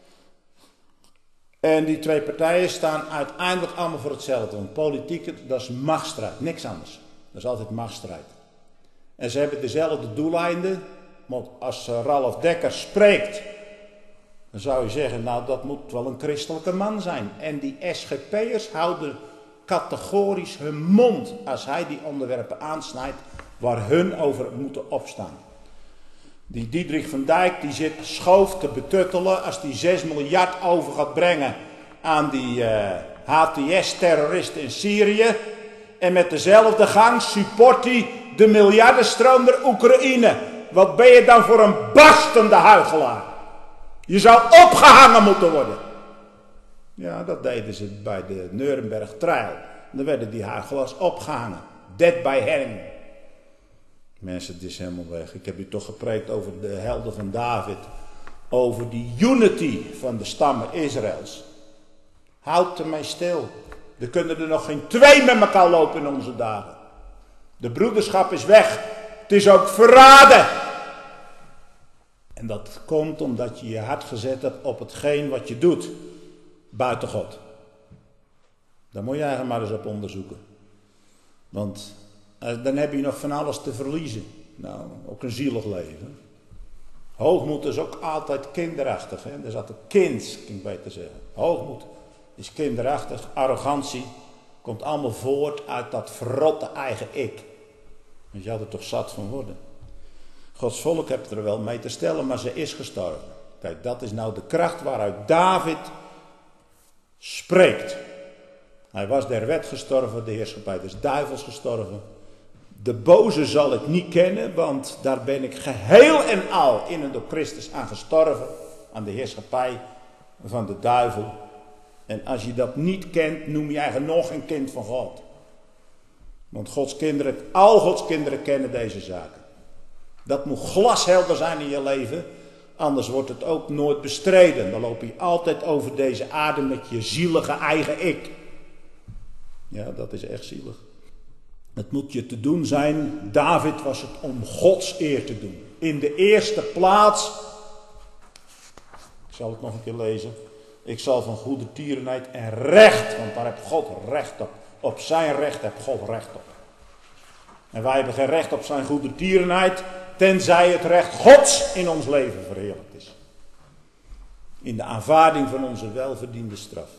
A: En die twee partijen staan uiteindelijk allemaal voor hetzelfde. Want politiek, dat is machtsstrijd. Niks anders. Dat is altijd machtsstrijd. En ze hebben dezelfde doeleinden. Want als Ralf Dekker spreekt, dan zou je zeggen, nou dat moet wel een christelijke man zijn. En die S G P'ers houden categorisch hun mond als hij die onderwerpen aansnijdt waar hun over moeten opstaan. Die Diederik van Dijk die zit schoof te betuttelen als die zes miljard over gaat brengen aan die uh, H T S-terroristen in Syrië. En met dezelfde gang support hij de miljardenstroom naar Oekraïne. Wat ben je dan voor een barstende huichelaar? Je zou opgehangen moeten worden. Ja, dat deden ze bij de Nuremberg Trial. Dan werden die huichelaars opgehangen. Dead by hanging. Mensen, het is helemaal weg. Ik heb u toch gepreekt over de helden van David. Over die unity van de stammen Israëls. Houd ermee stil. Er kunnen er nog geen twee met elkaar lopen in onze dagen. De broederschap is weg. Het is ook verraden. En dat komt omdat je je hart gezet hebt op hetgeen wat je doet. Buiten God. Daar moet je eigenlijk maar eens op onderzoeken. Want dan heb je nog van alles te verliezen. Nou, ook een zielig leven. Hoogmoed is ook altijd kinderachtig. Hè? Dat is altijd kind, kan ik beter zeggen. Hoogmoed is kinderachtig. Arrogantie komt allemaal voort uit dat verrotte eigen ik. Want je had er toch zat van worden. Gods volk heeft er wel mee te stellen, maar ze is gestorven. Kijk, dat is nou de kracht waaruit David spreekt. Hij was der wet gestorven, de heerschappij des duivels gestorven. De boze zal ik niet kennen, want daar ben ik geheel en al in en door Christus aan gestorven. Aan de heerschappij van de duivel. En als je dat niet kent, noem je eigenlijk nog een kind van God. Want Gods kinderen, al Gods kinderen kennen deze zaken. Dat moet glashelder zijn in je leven, anders wordt het ook nooit bestreden. Dan loop je altijd over deze aarde met je zielige eigen ik. Ja, dat is echt zielig. Het moet je te doen zijn, David was het om Gods eer te doen. In de eerste plaats, ik zal het nog een keer lezen. Ik zal van goede tierenheid en recht, want daar heeft God recht op. Op zijn recht heeft God recht op. En wij hebben geen recht op zijn goede tierenheid, tenzij het recht Gods in ons leven verheerlijkt is. In de aanvaarding van onze welverdiende straf.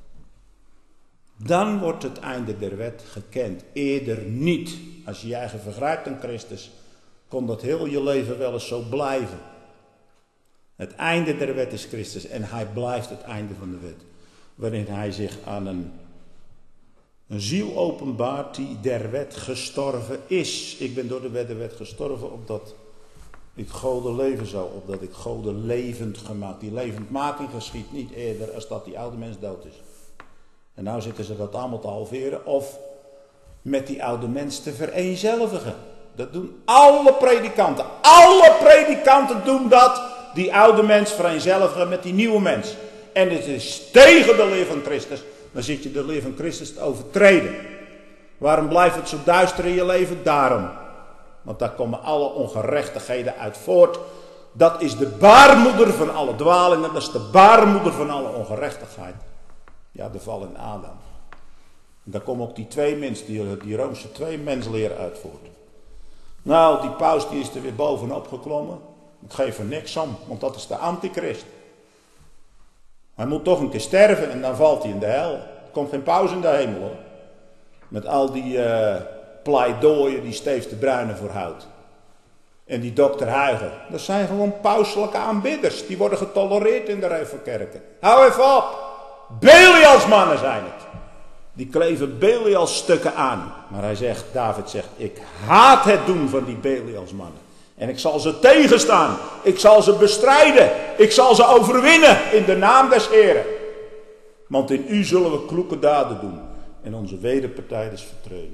A: Dan wordt het einde der wet gekend. Eerder niet. Als je je eigen vergrijpt aan Christus, kon dat heel je leven wel eens zo blijven. Het einde der wet is Christus en hij blijft het einde van de wet. Waarin hij zich aan een, een ziel openbaart die der wet gestorven is. Ik ben door de wet der wet gestorven opdat ik Goden leven zou. Opdat ik Goden levend gemaakt. Die levendmaking geschiet niet eerder als dat die oude mens dood is. En nou zitten ze dat allemaal te halveren of met die oude mens te vereenzelvigen. Dat doen alle predikanten. Alle predikanten doen dat. Die oude mens vereenzelvigen met die nieuwe mens. En het is tegen de leer van Christus. Dan zit je de leer van Christus te overtreden. Waarom blijft het zo duister in je leven? Daarom. Want daar komen alle ongerechtigheden uit voort. Dat is de baarmoeder van alle dwalingen. Dat is de baarmoeder van alle ongerechtigheid. Ja, de val in Adam. En daar komen ook die twee mensen, die, die Roomse twee mensleer uit voort. Nou, die paus die is er weer bovenop geklommen. Ik geef er niks om, want dat is de antichrist. Hij moet toch een keer sterven en dan valt hij in de hel. Er komt geen paus in de hemel hoor. Met al die uh, pleidooien die Steef de Bruyne voorhoudt. En die dokter Huygen. Dat zijn gewoon pauselijke aanbidders. Die worden getolereerd in de Revelkerken. Hou even op. Belialsmannen zijn het. Die kleven Belials stukken aan. Maar hij zegt, David zegt, ik haat het doen van die Belialsmannen. En ik zal ze tegenstaan. Ik zal ze bestrijden. Ik zal ze overwinnen in de naam des Heeren. Want in u zullen we kloeke daden doen. En onze wederpartij dus vertreden.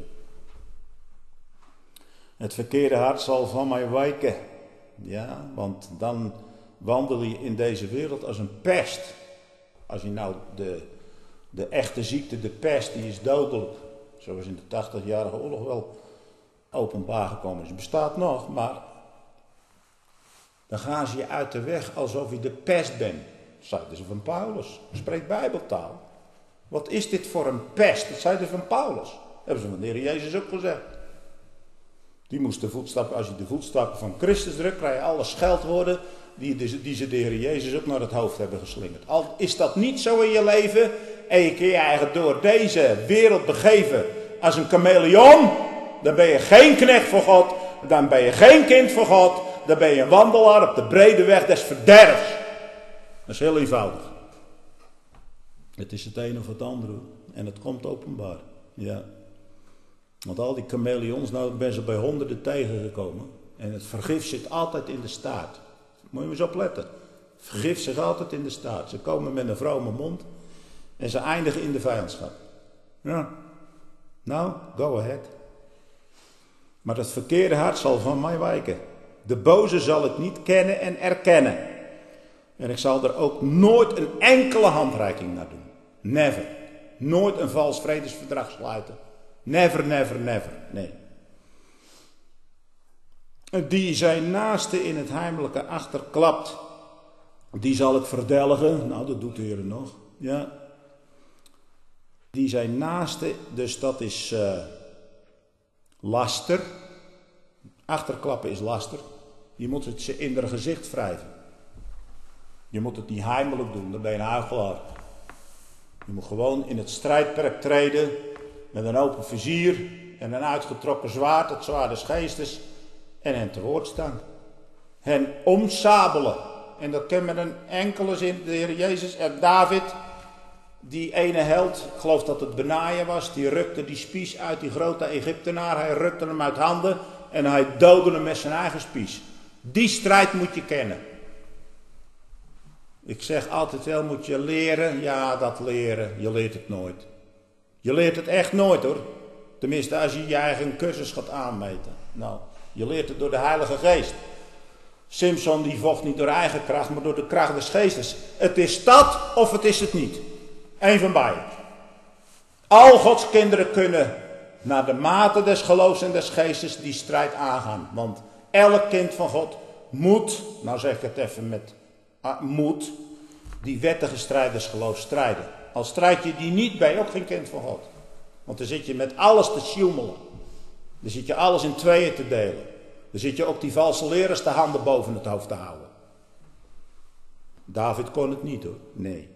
A: Het verkeerde hart zal van mij wijken. Ja, want dan wandel je in deze wereld als een pest. Als je nou de, de echte ziekte, de pest, die is dodelijk. Zoals in de tachtigjarige oorlog wel openbaar gekomen is. Het bestaat nog, maar dan gaan ze je uit de weg alsof je de pest bent. Zeiden ze van Paulus. Spreekt Bijbeltaal. Wat is dit voor een pest? Dat zeiden ze van Paulus. Dat hebben ze van de Heer Jezus ook gezegd. Die moest de voetstappen, als je de voetstappen van Christus drukt, krijg je alle scheldwoorden die, die ze de Heer Jezus ook naar het hoofd hebben geslingerd. Al is dat niet zo in je leven en je kun je eigenlijk door deze wereld begeven als een chameleon, dan ben je geen knecht voor God, dan ben je geen kind voor God, dan ben je een wandelaar op de brede weg des verderfs. Dat is heel eenvoudig. Het is het een of het andere en het komt openbaar. Ja. Want al die chameleons, nou ben ze bij honderden tegengekomen. En het vergif zit altijd in de staart. Moet je eens opletten. Vergif zit altijd in de staart. Ze komen met een vrome mond en ze eindigen in de vijandschap. Ja. Nou, go ahead. Maar het verkeerde hart zal van mij wijken. De boze zal ik niet kennen en erkennen. En ik zal er ook nooit een enkele handreiking naar doen. Never. Nooit een vals vredesverdrag sluiten. Never, never, never. Nee. Die zijn naaste in het heimelijke achterklapt. Die zal ik verdelgen. Nou, dat doet de Heer nog. Ja. Die zijn naaste, dus dat is uh, laster. Achterklappen is laster. Je moet het ze in haar gezicht wrijven. Je moet het niet heimelijk doen, dan ben je een huichelaar. Je moet gewoon in het strijdperk treden met een open vizier en een uitgetrokken zwaard, het zwaard des geestes, en hen te woord staan. Hen omsabelen. En dat ken met een enkele zin, de Heer Jezus en David, die ene held, ik geloof dat het Benaja was, die rukte die spies uit die grote Egyptenaar, hij rukte hem uit handen en hij doodde hem met zijn eigen spies. Die strijd moet je kennen. Ik zeg altijd wel, moet je leren, ja dat leren, je leert het nooit. Je leert het echt nooit hoor. Tenminste als je je eigen cursus gaat aanmeten. Nou, je leert het door de Heilige Geest. Simson die vocht niet door eigen kracht, maar door de kracht des geestes. Het is dat of het is het niet. Eén van beiden. Al Gods kinderen kunnen naar de mate des geloofs en des geestes die strijd aangaan. Want elk kind van God moet, nou zeg ik het even met ah, moet, die wettige strijd des geloofs strijden. Al strijd je die niet, ben je ook geen kind van God. Want dan zit je met alles te sjoemelen. Dan zit je alles in tweeën te delen. Dan zit je ook die valse leraars de handen boven het hoofd te houden. David kon het niet hoor, nee.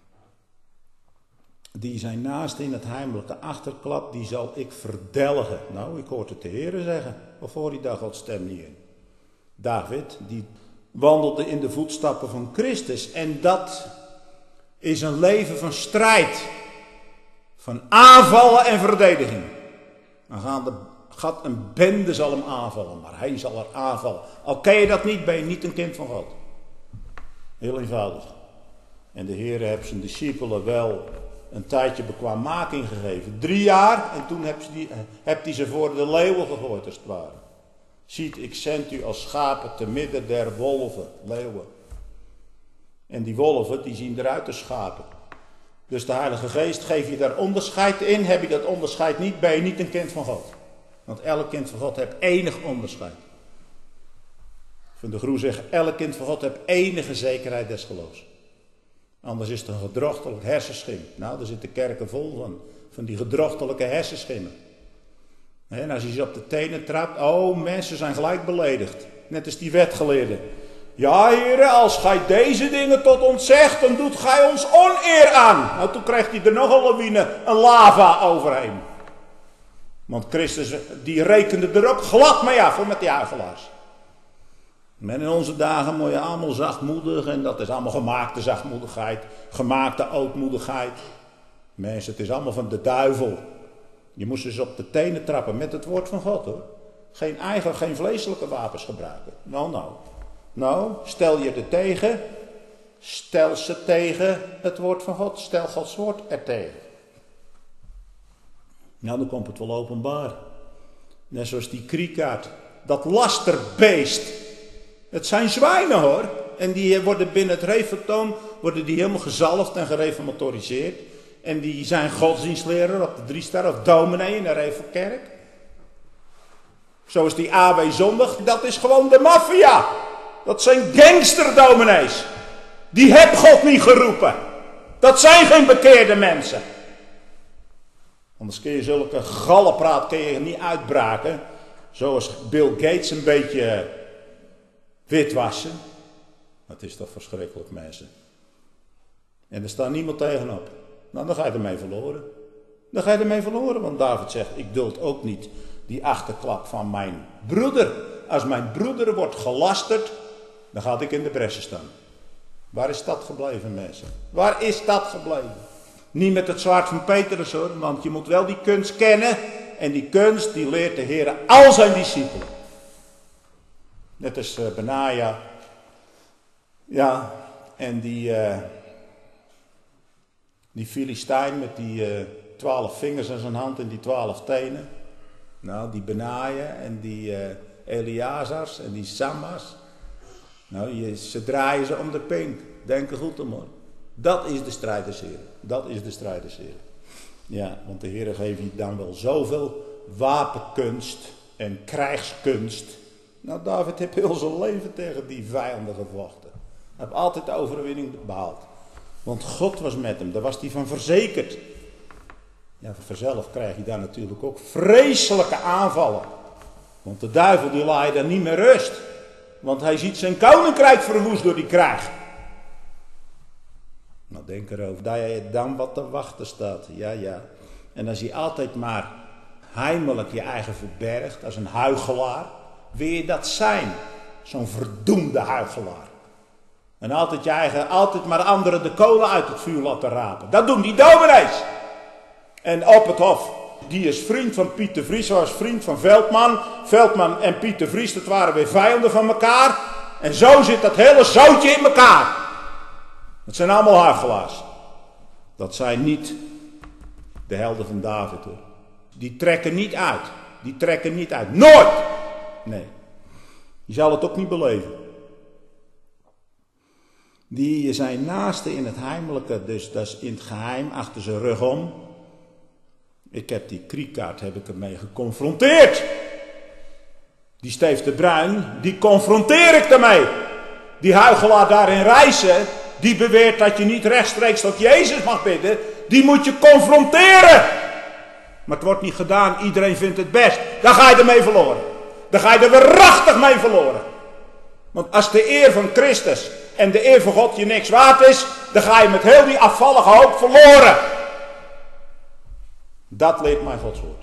A: Die zijn naast in het heimelijke achterklap, die zal ik verdelgen. Nou, ik hoorde het de Heere zeggen, of hoor je daar Gods stem niet in? David, die wandelde in de voetstappen van Christus. En dat is een leven van strijd. Van aanvallen en verdediging. Dan gaan de, gaat een bende zal hem aanvallen, maar hij zal er aanvallen. Al ken je dat niet, ben je niet een kind van God. Heel eenvoudig. En de Heer heeft zijn discipelen wel een tijdje bekwaammaking gegeven. Drie jaar en toen heeft hij, heeft hij ze voor de leeuwen gegooid als het ware. Ziet, ik zend u als schapen te midden der wolven, leeuwen. En die wolven die zien eruit als schapen. Dus de Heilige Geest geeft je daar onderscheid in. Heb je dat onderscheid niet, ben je niet een kind van God. Want elk kind van God heeft enig onderscheid. Van de Groe zegt, elk kind van God heeft enige zekerheid des geloofs. Anders is het een gedrochtelijk hersenschim. Nou, daar zitten kerken vol van. Van die gedrochtelijke hersenschimmen. En als je ze op de tenen trapt, oh, mensen zijn gelijk beledigd. Net als die wetgeleerden. Ja, heren, als gij deze dingen tot ons zegt, dan doet gij ons oneer aan. Nou, toen kreeg hij er nog een lawine, een lava overheen. Want Christus, die rekende er ook glad mee af, met die huigelaars. Men in onze dagen moet je allemaal zachtmoedig, en dat is allemaal gemaakte zachtmoedigheid, gemaakte ootmoedigheid. Mensen, het is allemaal van de duivel. Je moest dus op de tenen trappen met het woord van God hoor. Geen eigen, geen vleeselijke wapens gebruiken. Nou, nou. Nou, stel je er tegen. Stel ze tegen het woord van God. Stel Gods woord er tegen. Nou, dan komt het wel openbaar. Net zoals die kriekaard. Dat lasterbeest. Het zijn zwijnen hoor. En die worden binnen het reformatoom worden die helemaal gezalfd en gereformatoriseerd. En die zijn godsdienstleraar op de drie sterren of dominee in de Reformkerk. Zoals die A W Zondag. Dat is gewoon de maffia. Dat zijn gangsterdominees. Die heb God niet geroepen. Dat zijn geen bekeerde mensen. Anders kun je zulke gallenpraat kun je niet uitbraken. Zoals Bill Gates een beetje witwassen. Dat is toch verschrikkelijk, mensen. En er staat niemand tegenop. Nou, dan ga je ermee verloren. Dan ga je ermee verloren. Want David zegt, ik duld ook niet die achterklap van mijn broeder. Als mijn broeder wordt gelasterd, dan ga ik in de bressen staan. Waar is dat gebleven, mensen? Waar is dat gebleven? Niet met het zwaard van Petrus hoor, want je moet wel die kunst kennen. En die kunst, die leert de Heer al zijn discipelen. Net als uh, Benaja. Ja, en die, uh, die Filistijn met die uh, twaalf vingers aan zijn hand en die twaalf tenen. Nou, die Benaja en die uh, Eleazars en die Sammas. Nou, je, ze draaien ze om de pink. Denk er goed om hoor. Dat is de strijd des Heren. Dat is de strijd des Heren. Ja, want de Heer geeft je dan wel zoveel wapenkunst en krijgskunst. Nou, David heeft heel zijn leven tegen die vijanden gevochten. Hij heeft altijd de overwinning behaald. Want God was met hem, daar was hij van verzekerd. Ja, vanzelf krijg je daar natuurlijk ook vreselijke aanvallen. Want de duivel die laat je daar niet meer rust. Want hij ziet zijn koninkrijk verwoest door die krijg. Nou, denk erover dat je dan wat te wachten staat. Ja, ja. En als je altijd maar heimelijk je eigen verbergt als een huichelaar. Wil je dat zijn? Zo'n verdoemde huichelaar. En altijd je eigen, altijd maar anderen de kolen uit het vuur laten rapen. Dat doen die dominees. En op het hof. Die is vriend van Piet de Vries, was vriend van Veldman. Veldman en Piet de Vries, dat waren weer vijanden van elkaar. En zo zit dat hele zoutje in elkaar. Dat zijn allemaal huichelaars. Dat zijn niet de helden van David hoor. Die trekken niet uit. Die trekken niet uit. Nooit! Nee. Je zal het ook niet beleven. Die zijn naasten in het heimelijke, dus dat is in het geheim, achter zijn rug om. Ik heb die kriekaart, heb ik ermee geconfronteerd. Die Steef de Bruin, die confronteer ik ermee. Die huichelaar daar in Rijssen, die beweert dat je niet rechtstreeks tot Jezus mag bidden. Die moet je confronteren. Maar het wordt niet gedaan, iedereen vindt het best. Dan ga je ermee verloren. Dan ga je er waarachtig mee verloren. Want als de eer van Christus en de eer van God je niks waard is, dan ga je met heel die afvallige hoop verloren. Dat leert mij Gods woord.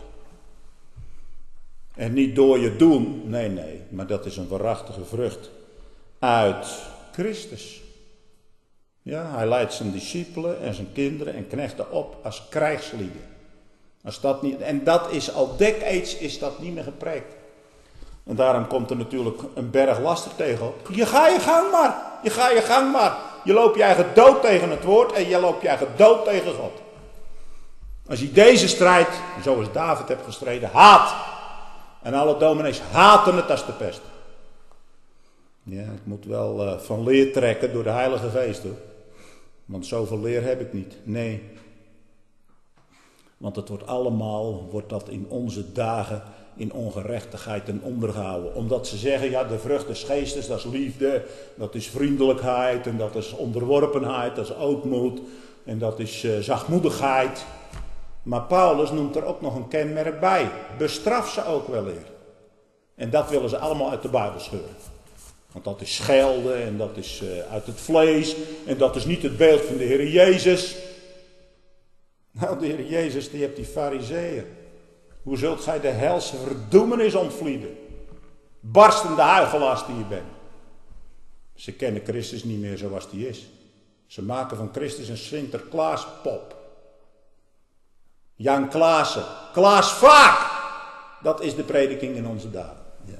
A: En niet door je doen, nee, nee, maar dat is een waarachtige vrucht uit Christus. Ja, hij leidt zijn discipelen en zijn kinderen en knechten op als krijgslieden. Als dat niet, en dat is al decades is dat niet meer gepreekt. En daarom komt er natuurlijk een berg laster tegen op. Je ga je gang maar, je ga je gang maar. Je loopt je eigen dood tegen het woord en je loopt je eigen dood tegen God. Als je deze strijd, zoals David heeft gestreden, haat. En alle dominees haten het als de pest. Ja, ik moet wel uh, van leer trekken door de Heilige Geest hoor. Want zoveel leer heb ik niet. Nee. Want het wordt allemaal, wordt dat in onze dagen in ongerechtigheid ten onder gehouden. Omdat ze zeggen, ja de vrucht des geestes, dat is liefde, dat is vriendelijkheid en dat is onderworpenheid, dat is ootmoed en dat is uh, zachtmoedigheid. Maar Paulus noemt er ook nog een kenmerk bij. Bestraf ze ook wel eer. En dat willen ze allemaal uit de Bijbel scheuren. Want dat is schelden en dat is uh, uit het vlees en dat is niet het beeld van de Heer Jezus. Nou, de Heer Jezus, die hebt die fariseeën. Hoe zult gij de helse verdoemenis ontvlieden? Barstende huigelaars die je bent. Ze kennen Christus niet meer zoals die is. Ze maken van Christus een Sinterklaaspop. Jan Klaassen. Klaas Vaak. Dat is de prediking in onze dagen. Ja.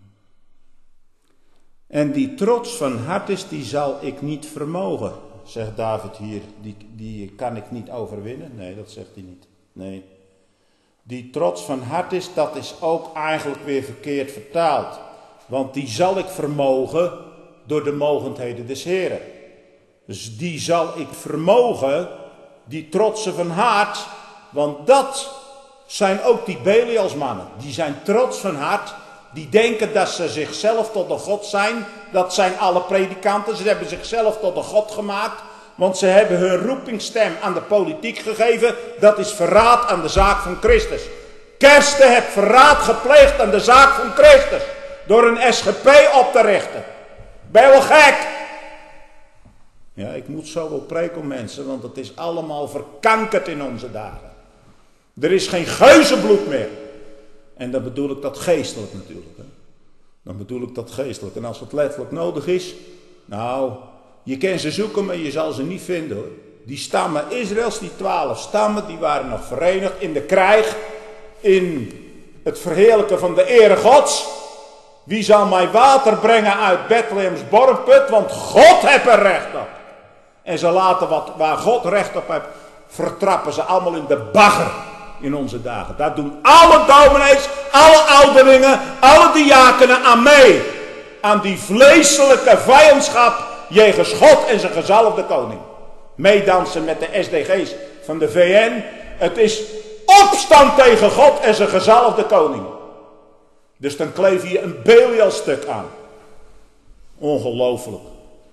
A: En die trots van hart is, die zal ik niet vermogen, zegt David hier. Die, die kan ik niet overwinnen. Nee, dat zegt hij niet. Nee. Die trots van hart is, dat is ook eigenlijk weer verkeerd vertaald. Want die zal ik vermogen door de mogendheden des Heren. Dus die zal ik vermogen, die trotsen van hart. Want dat zijn ook die Belialsmannen. Die zijn trots van hart. Die denken dat ze zichzelf tot een God zijn. Dat zijn alle predikanten. Ze hebben zichzelf tot een God gemaakt. Want ze hebben hun roepingsstem aan de politiek gegeven. Dat is verraad aan de zaak van Christus. Kersten heeft verraad gepleegd aan de zaak van Christus. Door een S G P op te richten. Ben je wel gek? Ja, ik moet zo wel preken om mensen. Want het is allemaal verkankerd in onze dagen. Er is geen geuzenbloed meer. En dan bedoel ik dat geestelijk natuurlijk. Hè. Dan bedoel ik dat geestelijk. En als het letterlijk nodig is. Nou, je kan ze zoeken, maar je zal ze niet vinden hoor. Die stammen Israëls, die twaalf stammen, die waren nog verenigd in de krijg. In het verheerlijken van de ere Gods. Wie zal mij water brengen uit Bethlehems borgput? Want God heeft er recht op. En ze laten wat waar God recht op heeft, vertrappen ze allemaal in de bagger in onze dagen. Daar doen alle dominees, alle ouderlingen, alle diakenen aan mee. Aan die vleeselijke vijandschap jegens God en zijn gezalfde koning. Meedansen met de S D G's van de V N. Het is opstand tegen God en zijn gezalfde koning. Dus dan kleef je een Belial-stuk aan. Ongelooflijk.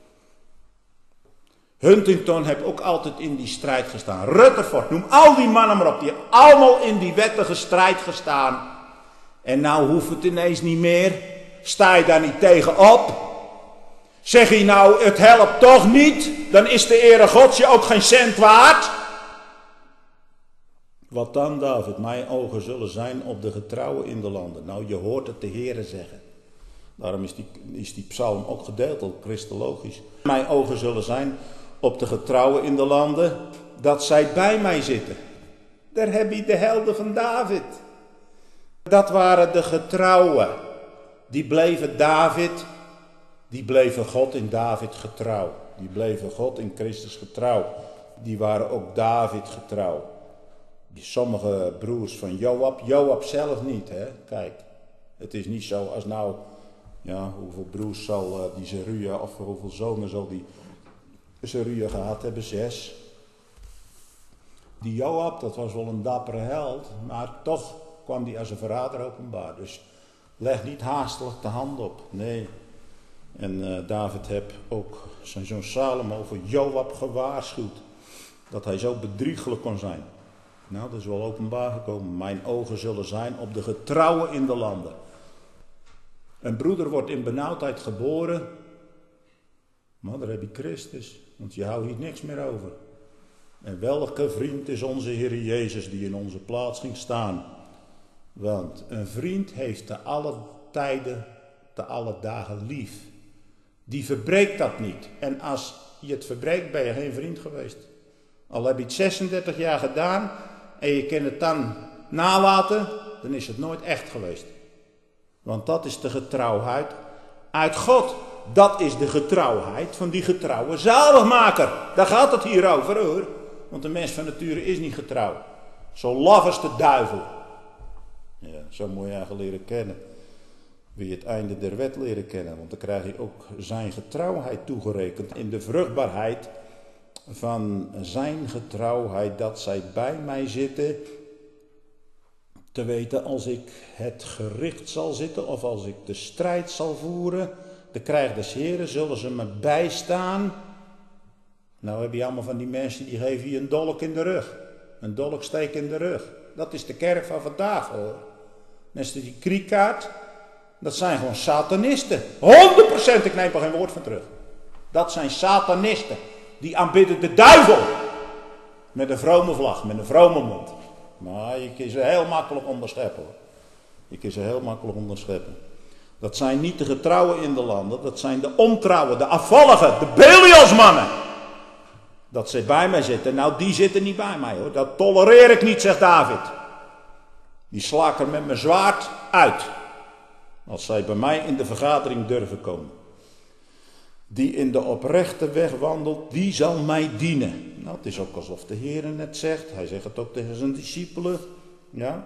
A: Huntington heeft ook altijd in die strijd gestaan. Rutherford, noem al die mannen maar op. Die hebben allemaal in die wettige strijd gestaan. En nou hoeft het ineens niet meer. Sta je daar niet tegen op? Zeg je nou, het helpt toch niet? Dan is de ere Gods je ook geen cent waard. Wat dan, David? Mijn ogen zullen zijn op de getrouwen in de landen. Nou, je hoort het de Heere zeggen. Daarom is die, is die psalm ook gedeeltelijk christologisch. Mijn ogen zullen zijn op de getrouwen in de landen, dat zij bij mij zitten. Daar heb je de helden van David. Dat waren de getrouwen. Die bleven David, die bleven God in David getrouw. Die bleven God in Christus getrouw. Die waren ook David getrouw. Sommige broers van Joab, Joab zelf niet, hè. Kijk, het is niet zo als nou, ja, hoeveel broers zal uh, die Zeruja, of hoeveel zonen zal die Zeruja gehad hebben? Zes. Die Joab, dat was wel een dappere held, maar toch kwam die als een verrader openbaar. Dus leg niet haastelijk de hand op, nee. En uh, David heeft ook zijn zoon Salomo voor Joab gewaarschuwd, dat hij zo bedriegelijk kon zijn. Nou, dat is wel openbaar gekomen. Mijn ogen zullen zijn op de getrouwen in de landen. Een broeder wordt in benauwdheid geboren. Maar daar heb je Christus. Want je houdt hier niks meer over. En welke vriend is onze Heer Jezus die in onze plaats ging staan? Want een vriend heeft te alle tijden, te alle dagen lief. Die verbreekt dat niet. En als je het verbreekt, ben je geen vriend geweest. Al heb je het zesendertig jaar gedaan en je kan het dan nalaten, dan is het nooit echt geweest. Want dat is de getrouwheid uit God. Dat is de getrouwheid van die getrouwe zaligmaker. Daar gaat het hier over hoor. Want de mens van nature is niet getrouw. Zo laf als de duivel. Ja, zo moet je eigenlijk leren kennen. Wil je het einde der wet leren kennen. Want dan krijg je ook zijn getrouwheid toegerekend. In de vruchtbaarheid van zijn getrouwheid, dat zij bij mij zitten. Te weten, als ik het gericht zal zitten of als ik de strijd zal voeren, de krijg des Heren, zullen ze me bijstaan. Nou heb je allemaal van die mensen die geven je een dolk in de rug. Een dolksteek in de rug. Dat is de kerk van vandaag hoor. Net als die kriekkaart. Dat zijn gewoon satanisten. honderd procent, ik neem er geen woord van terug. Dat zijn satanisten. Die aanbidden de duivel. Met een vrome vlag, met een vrome mond. Maar je kan ze heel makkelijk onderscheppen hoor. Je kan ze heel makkelijk onderscheppen. Dat zijn niet de getrouwen in de landen. Dat zijn de ontrouwen, de afvalligen, de Belialsmannen. Dat ze bij mij zitten. Nou, die zitten niet bij mij hoor. Dat tolereer ik niet, zegt David. Die sla ik er met mijn zwaard uit. Als zij bij mij in de vergadering durven komen. Die in de oprechte weg wandelt, die zal mij dienen. Nou, het is ook alsof de Heer het zegt. Hij zegt het ook tegen zijn discipelen. Ja.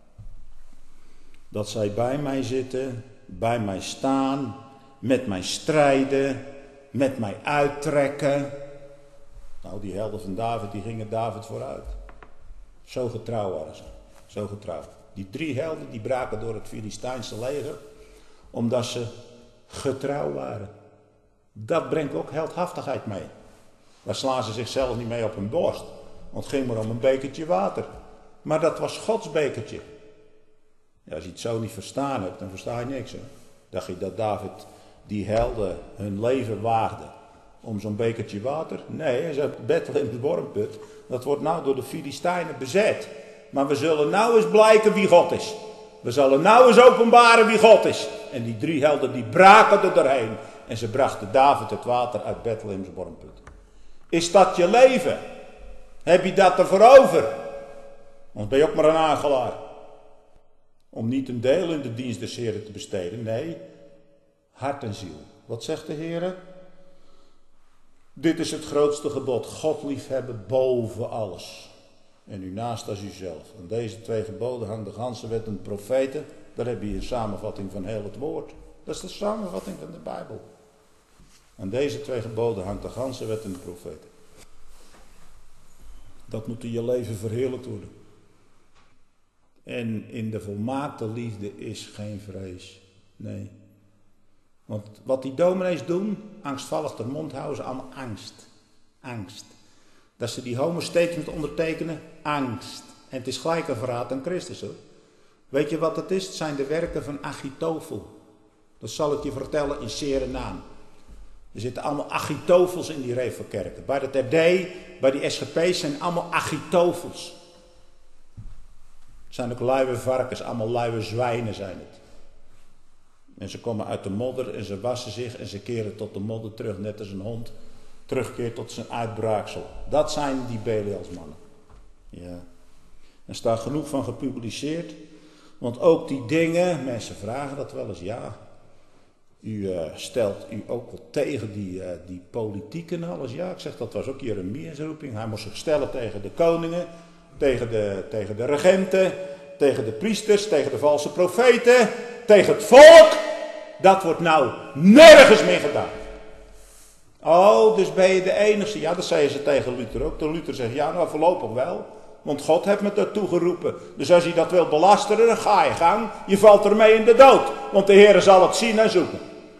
A: Dat zij bij mij zitten, bij mij staan, met mij strijden, met mij uittrekken. Nou, die helden van David, die gingen David vooruit. Zo getrouw waren ze. Zo getrouw. Die drie helden, die braken door het Filistijnse leger, omdat ze getrouw waren. Dat brengt ook heldhaftigheid mee. Daar slaan ze zichzelf niet mee op hun borst. Want het ging maar om een bekertje water. Maar dat was Gods bekertje. Ja, als je het zo niet verstaan hebt, dan versta je niks. Hè? Dacht je dat David, die helden, hun leven waagde om zo'n bekertje water? Nee, ze hebben Bethlehem de wormput. Dat wordt nou door de Filistijnen bezet. Maar we zullen nou eens blijken wie God is. We zullen nou eens openbaren wie God is. En die drie helden die braken er doorheen. En ze brachten David het water uit Bethlehem's wormput. Is dat je leven? Heb je dat ervoor over? Want ben je ook maar een aangelaar. Om niet een deel in de dienst des Heren te besteden. Nee, hart en ziel. Wat zegt de Heer? Dit is het grootste gebod. God liefhebben boven alles. En uw naast als uzelf. En deze twee geboden hangt de ganse wet en de profeten. Daar heb je een samenvatting van heel het woord. Dat is de samenvatting van de Bijbel. Aan deze twee geboden hangt de ganse wet en de profeten. Dat moet in je leven verheerlijkt worden. En in de volmaakte liefde is geen vrees. Nee. Want wat die dominees doen, angstvallig de mond houden ze allemaal angst. Angst. Dat ze die homo-statement ondertekenen, angst. En het is gelijk een verraad aan Christus hoor. Weet je wat het is? Het zijn de werken van Achitofel. Dat zal ik je vertellen in zere naam. Er zitten allemaal Achitofels in die Revelkerken. Bij de T D, bij die S G P's zijn allemaal Achitofels. Het zijn ook luie varkens, allemaal luie zwijnen zijn het. En ze komen uit de modder en ze wassen zich en ze keren tot de modder terug, net als een hond terugkeert tot zijn uitbraaksel. Dat zijn die Belialsmannen. Ja. Er staat genoeg van gepubliceerd. Want ook die dingen, mensen vragen dat wel eens, ja. U uh, stelt u ook wel tegen die, uh, die politiek en alles. Ja, ik zeg dat was ook Jeremia's roeping. Hij moest zich stellen tegen de koningen, tegen de, tegen de regenten, tegen de priesters, tegen de valse profeten, tegen het volk. Dat wordt nou nergens meer gedaan. Oh, dus ben je de enige. Ja, dat zeiden ze tegen Luther ook. De Luther zegt, ja nou voorlopig wel. Want God heeft me daartoe geroepen. Dus als je dat wil belasteren, dan ga je gang. Je valt ermee in de dood. Want de Heer zal het zien en zoeken.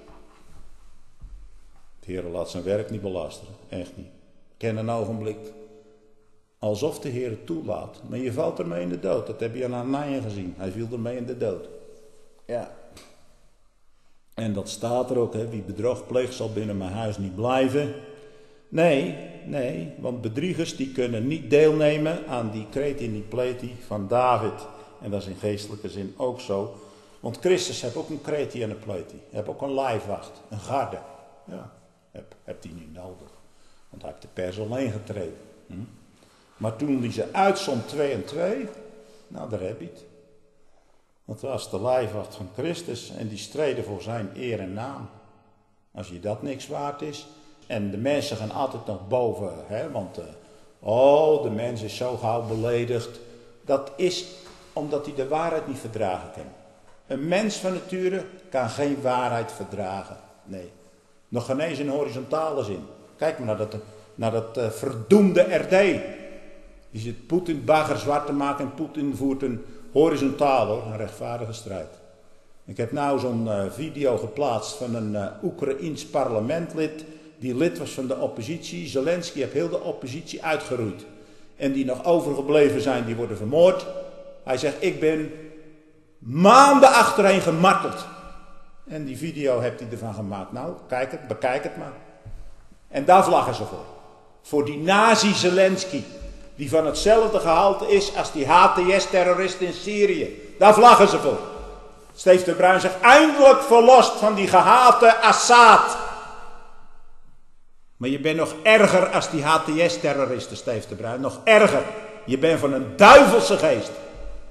A: De Heer laat zijn werk niet belasteren. Echt niet. Ken een ogenblik. Alsof de Heer het toelaat. Maar je valt ermee in de dood. Dat heb je aan Hananiah gezien. Hij viel ermee in de dood. Ja. En dat staat er ook. Hè. Wie bedrog pleegt zal binnen mijn huis niet blijven. Nee, nee. Want bedriegers die kunnen niet deelnemen aan die kreti en die pleti van David. En dat is in geestelijke zin ook zo. Want Christus heeft ook een kreti en een pleti. Hij heeft ook een lijfwacht. Een garde. Ja. Heb, heb die niet nodig. Want hij heeft de pers alleen getreden. Hm? Maar toen hij ze uitzond twee en twee. Nou, daar heb je het. Want dat was de lijfwacht van Christus. En die streden voor zijn eer en naam. Als je dat niks waard is. En de mensen gaan altijd nog boven. Hè? Want, uh, oh, de mens is zo gauw beledigd. Dat is omdat hij de waarheid niet verdragen kan. Een mens van nature kan geen waarheid verdragen. Nee. Nog geen eens in horizontale zin. Kijk maar naar dat, naar dat uh, verdoemde R D. Die zit Poetin bagger zwart te maken. En Poetin voert een horizontale, een rechtvaardige strijd. Ik heb nou zo'n uh, video geplaatst van een uh, Oekraïens parlementlid. Die lid was van de oppositie. Zelensky heeft heel de oppositie uitgeroeid. En die nog overgebleven zijn, die worden vermoord. Hij zegt, ik ben maanden achtereen gemarteld. En die video heeft hij ervan gemaakt. Nou, kijk het, bekijk het maar. En daar vlaggen ze voor. Voor die nazi Zelensky. Die van hetzelfde gehalte is als die H T S-terrorist in Syrië. Daar vlaggen ze voor. Steve de Bruin zegt, eindelijk verlost van die gehate Assad. Maar je bent nog erger als die H T S-terroristen, Steve de Bruin. Nog erger. Je bent van een duivelse geest.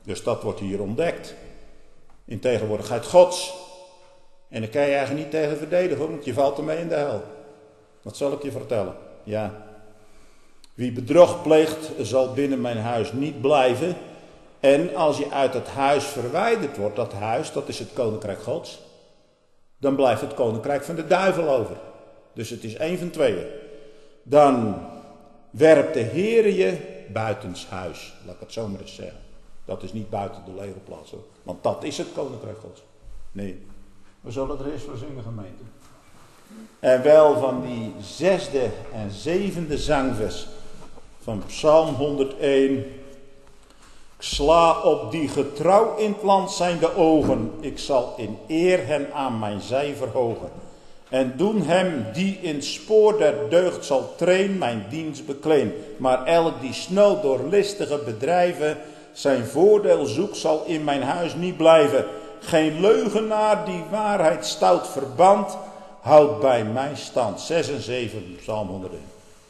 A: Dus dat wordt hier ontdekt. In tegenwoordigheid Gods. En daar kan je eigenlijk niet tegen verdedigen, want je valt ermee in de hel. Dat zal ik je vertellen. Ja. Wie bedrog pleegt, zal binnen mijn huis niet blijven. En als je uit het huis verwijderd wordt, dat huis, dat is het koninkrijk Gods. Dan blijft het koninkrijk van de duivel over. Dus het is één van tweeën. Dan werpt de Heer je buitenshuis. Laat ik het zo maar eens zeggen. Dat is niet buiten de legerplaats hoor. Want dat is het koninkrijk Gods. Nee. We zullen er eerst voor zingen, gemeente. En wel van die zesde en zevende zangvers van Psalm honderdéén. Ik sla op die getrouw in het land zijn de ogen. Ik zal in eer hen aan mijn zij verhogen. En doen hem die in het spoor der deugd zal train mijn dienst bekleen. Maar elk die snel door listige bedrijven zijn voordeel zoekt zal in mijn huis niet blijven. Geen leugenaar die waarheid stout verband houdt bij mij stand. zes en zeven, Psalm honderdéén.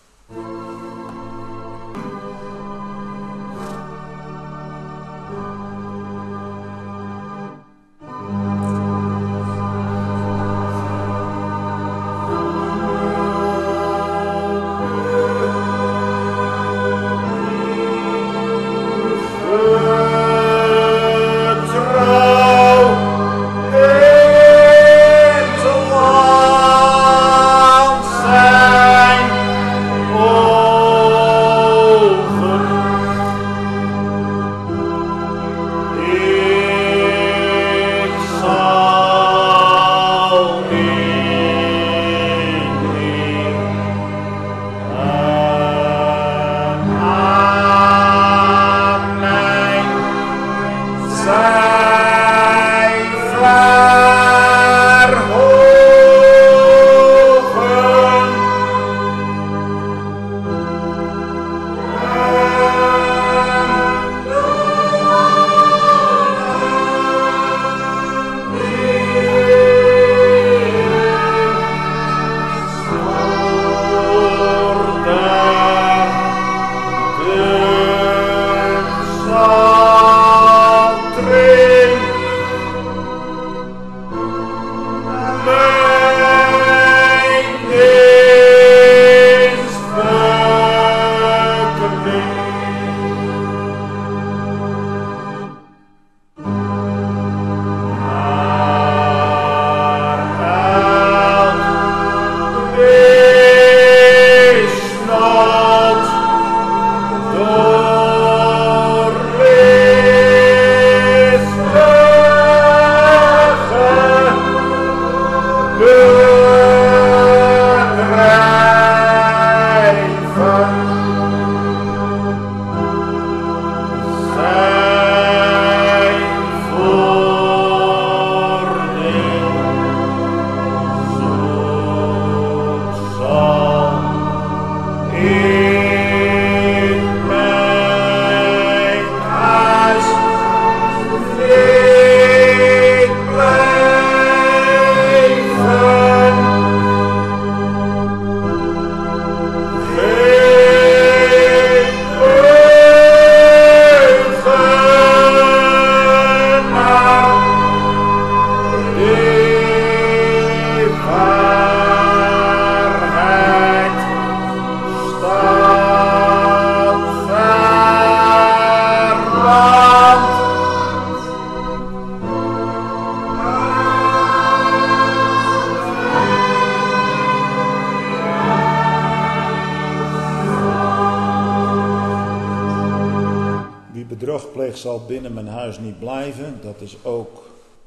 A: Zal binnen mijn huis niet blijven. Dat is ook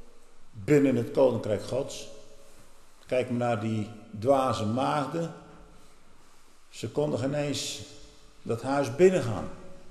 A: binnen het koninkrijk Gods. Kijk maar naar die dwaze maagden. Ze konden geen eens dat huis binnengaan.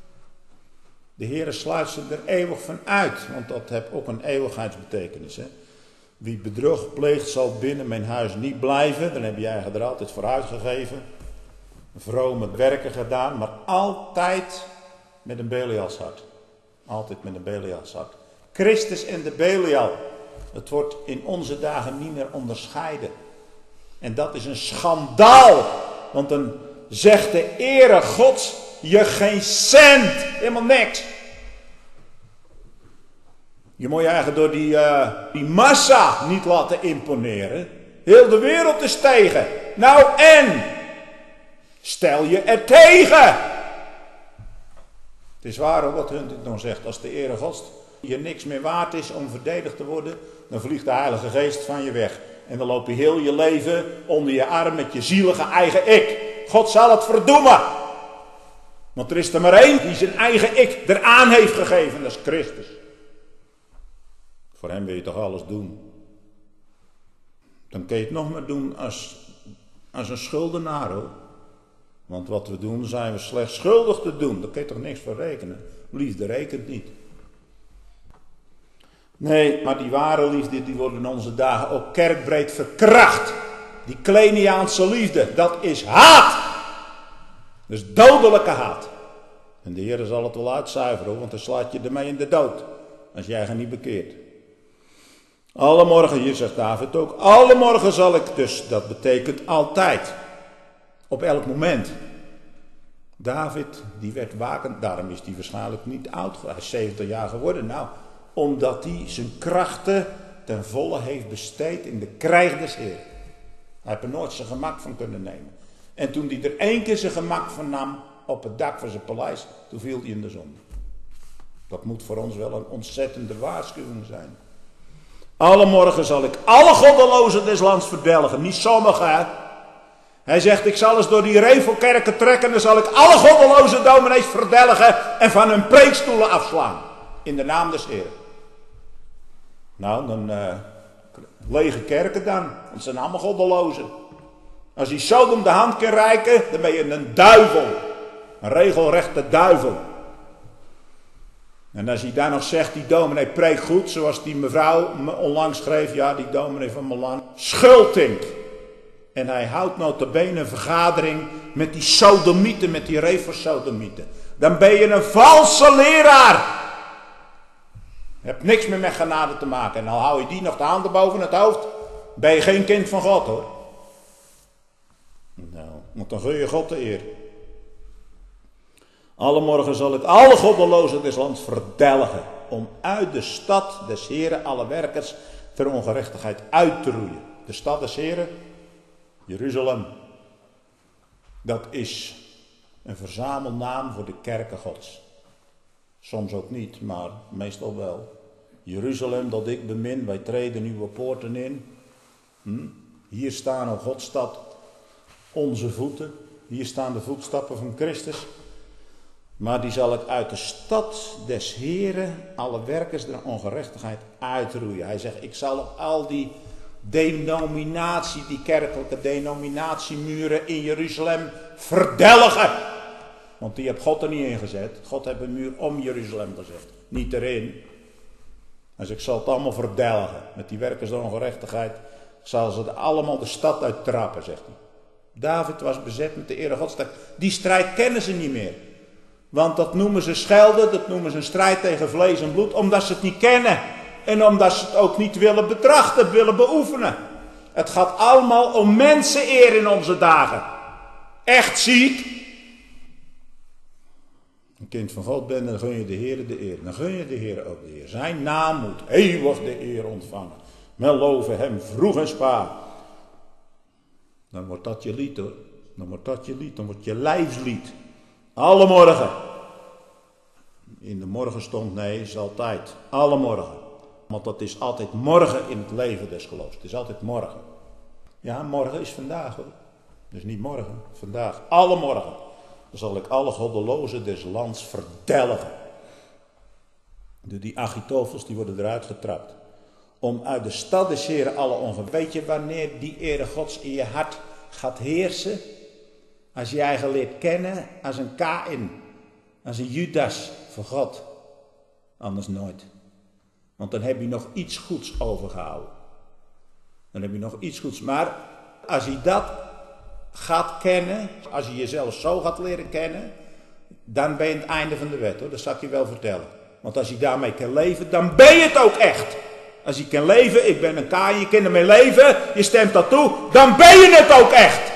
A: De Heere sluit ze er eeuwig van uit. Want dat heeft ook een eeuwigheidsbetekenis. Hè? Wie bedrog pleegt zal binnen mijn huis niet blijven. Dan heb jij er altijd voor uitgegeven. Vrome werken gedaan. Maar altijd met een Belialshart. Altijd met een Belialshart. Christus en de Belial. Het wordt in onze dagen niet meer onderscheiden. En dat is een schandaal. Want dan zegt de Heere Gods je geen cent. Helemaal niks. Je moet je eigenlijk door die, uh, die massa niet laten imponeren. Heel de wereld is tegen. Nou en? Stel je er tegen. Het is waar hoor, wat Huntington zegt. Als de ere Gods je niks meer waard is om verdedigd te worden, dan vliegt de Heilige Geest van je weg. En dan loop je heel je leven onder je arm met je zielige eigen ik. God zal het verdoemen. Want er is er maar één die zijn eigen ik eraan heeft gegeven. Dat is Christus. Voor hem wil je toch alles doen. Dan kun je het nog maar doen als, als een schuldenaar hoor. Want wat we doen zijn we slechts schuldig te doen. Daar kun je toch niks voor rekenen. Liefde rekent niet. Nee, maar die ware liefde die wordt in onze dagen ook kerkbreed verkracht. Die Kleniaanse liefde, dat is haat. Dat is dodelijke haat. En de Heer zal het wel uitzuiveren, want dan slaat je ermee in de dood. Als jij je niet bekeert. Alle morgen, hier zegt David ook, alle morgen zal ik dus, dat betekent altijd. Op elk moment. David, die werd wakend, daarom is hij waarschijnlijk niet oud. Hij is zeventig jaar geworden. Nou, omdat hij zijn krachten ten volle heeft besteed in de krijg des Heeren. Hij heeft er nooit zijn gemak van kunnen nemen. En toen hij er één keer zijn gemak van nam op het dak van zijn paleis, toen viel hij in de zonde. Dat moet voor ons wel een ontzettende waarschuwing zijn. Alle morgen zal ik alle goddelozen des lands verdelgen. Niet sommigen, hè. Hij zegt, ik zal eens door die revelkerken trekken en dan zal ik alle goddeloze dominees verdelgen en van hun preekstoelen afslaan. In de naam des Heeren. Nou, dan uh, lege kerken dan. Want het zijn allemaal goddelozen. Als hij Sodom de hand kan reiken, dan ben je een duivel. Een regelrechte duivel. En als hij daar nog zegt, die dominee preekt goed, zoals die mevrouw me onlangs schreef, ja, die dominee van Milan, schultink. En hij houdt nota bene een vergadering met die sodomieten, met die reversodomieten. Dan ben je een valse leraar. Je hebt niks meer met genade te maken. En al hou je die nog de handen boven het hoofd, ben je geen kind van God hoor. Nou, want dan gun je God de eer. Alle morgen zal ik alle goddelozen des lands verdelgen, om uit de stad des Heren alle werkers ter ongerechtigheid uit te roeien. De stad des Heren, Jeruzalem, dat is een verzamelnaam voor de kerken Gods. Soms ook niet, maar meestal wel. Jeruzalem dat ik bemin, wij treden uw poorten in. Hm? Hier staan, o Godstad, onze voeten. Hier staan de voetstappen van Christus. Maar die zal ik uit de stad des Heren alle werkers der ongerechtigheid uitroeien. Hij zegt, ik zal op al die denominatie, die kerkelijke denominatiemuren in Jeruzalem verdelgen. Want die heeft God er niet in gezet. God heeft een muur om Jeruzalem gezet. Niet erin. Dus ik zal het allemaal verdelgen. Met die werkers der ongerechtigheid zal ze allemaal de stad uittrappen, zegt hij. David was bezet met de ere Gods. Die strijd kennen ze niet meer. Want dat noemen ze schelden, dat noemen ze een strijd tegen vlees en bloed, omdat ze het niet kennen. En omdat ze het ook niet willen betrachten, willen beoefenen. Het gaat allemaal om menseneer in onze dagen. Echt ziek. Een kind van God bent, dan gun je de Heer de eer. Dan gun je de Heer ook de eer. Zijn naam moet eeuwig de eer ontvangen. Men loven hem vroeg en spaar. Dan wordt dat je lied hoor. Dan wordt dat je lied, dan wordt je lijfslied. Alle morgen. In de morgenstond, nee, is altijd. Alle morgen. Want dat is altijd morgen in het leven des geloofs. Het is altijd morgen. Ja, morgen is vandaag hoor. Dus niet morgen, vandaag. Alle morgen. Dan zal ik alle goddelozen des lands verdelgen. Die Achitofels, die worden eruit getrapt. Om uit de stad des Heren alle ongeveer. Weet je wanneer die ere Gods in je hart gaat heersen? Als je je eigen leert kennen als een Kaïn, als een Judas voor God. Anders nooit. Want dan heb je nog iets goeds overgehouden. Dan heb je nog iets goeds. Maar als je dat gaat kennen, als je jezelf zo gaat leren kennen, dan ben je aan het einde van de wet hoor. Dat zal ik je wel vertellen. Want als je daarmee kan leven, dan ben je het ook echt. Als je kan leven, ik ben een Kaïn, je kan ermee leven, je stemt dat toe, dan ben je het ook echt.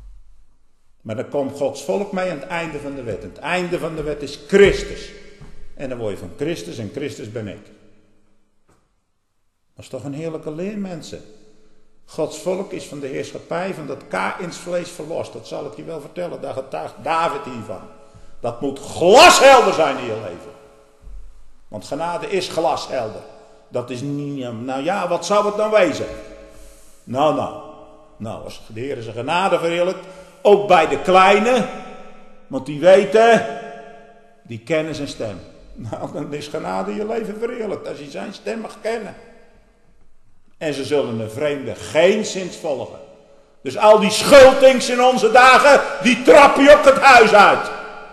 A: Maar dan komt Gods volk mee aan het einde van de wet. En het einde van de wet is Christus. En dan word je van Christus en Christus ben ik. Dat is toch een heerlijke leer, mensen. Gods volk is van de heerschappij van dat Kaïnsvlees verlost. Dat zal ik je wel vertellen, daar getuigt David hiervan. Dat moet glashelder zijn in je leven. Want genade is glashelder. Dat is niet, nou ja, wat zou het dan wezen? Nou, nou. Nou, als de Heer zijn genade verheerlijkt, ook bij de kleine, want die weten, die kennen zijn stem. Nou, dan is genade je leven verheerlijkt, als je zijn stem mag kennen. En ze zullen een vreemde geenszins volgen. Dus al die schultings in onze dagen, die trap je ook het huis uit.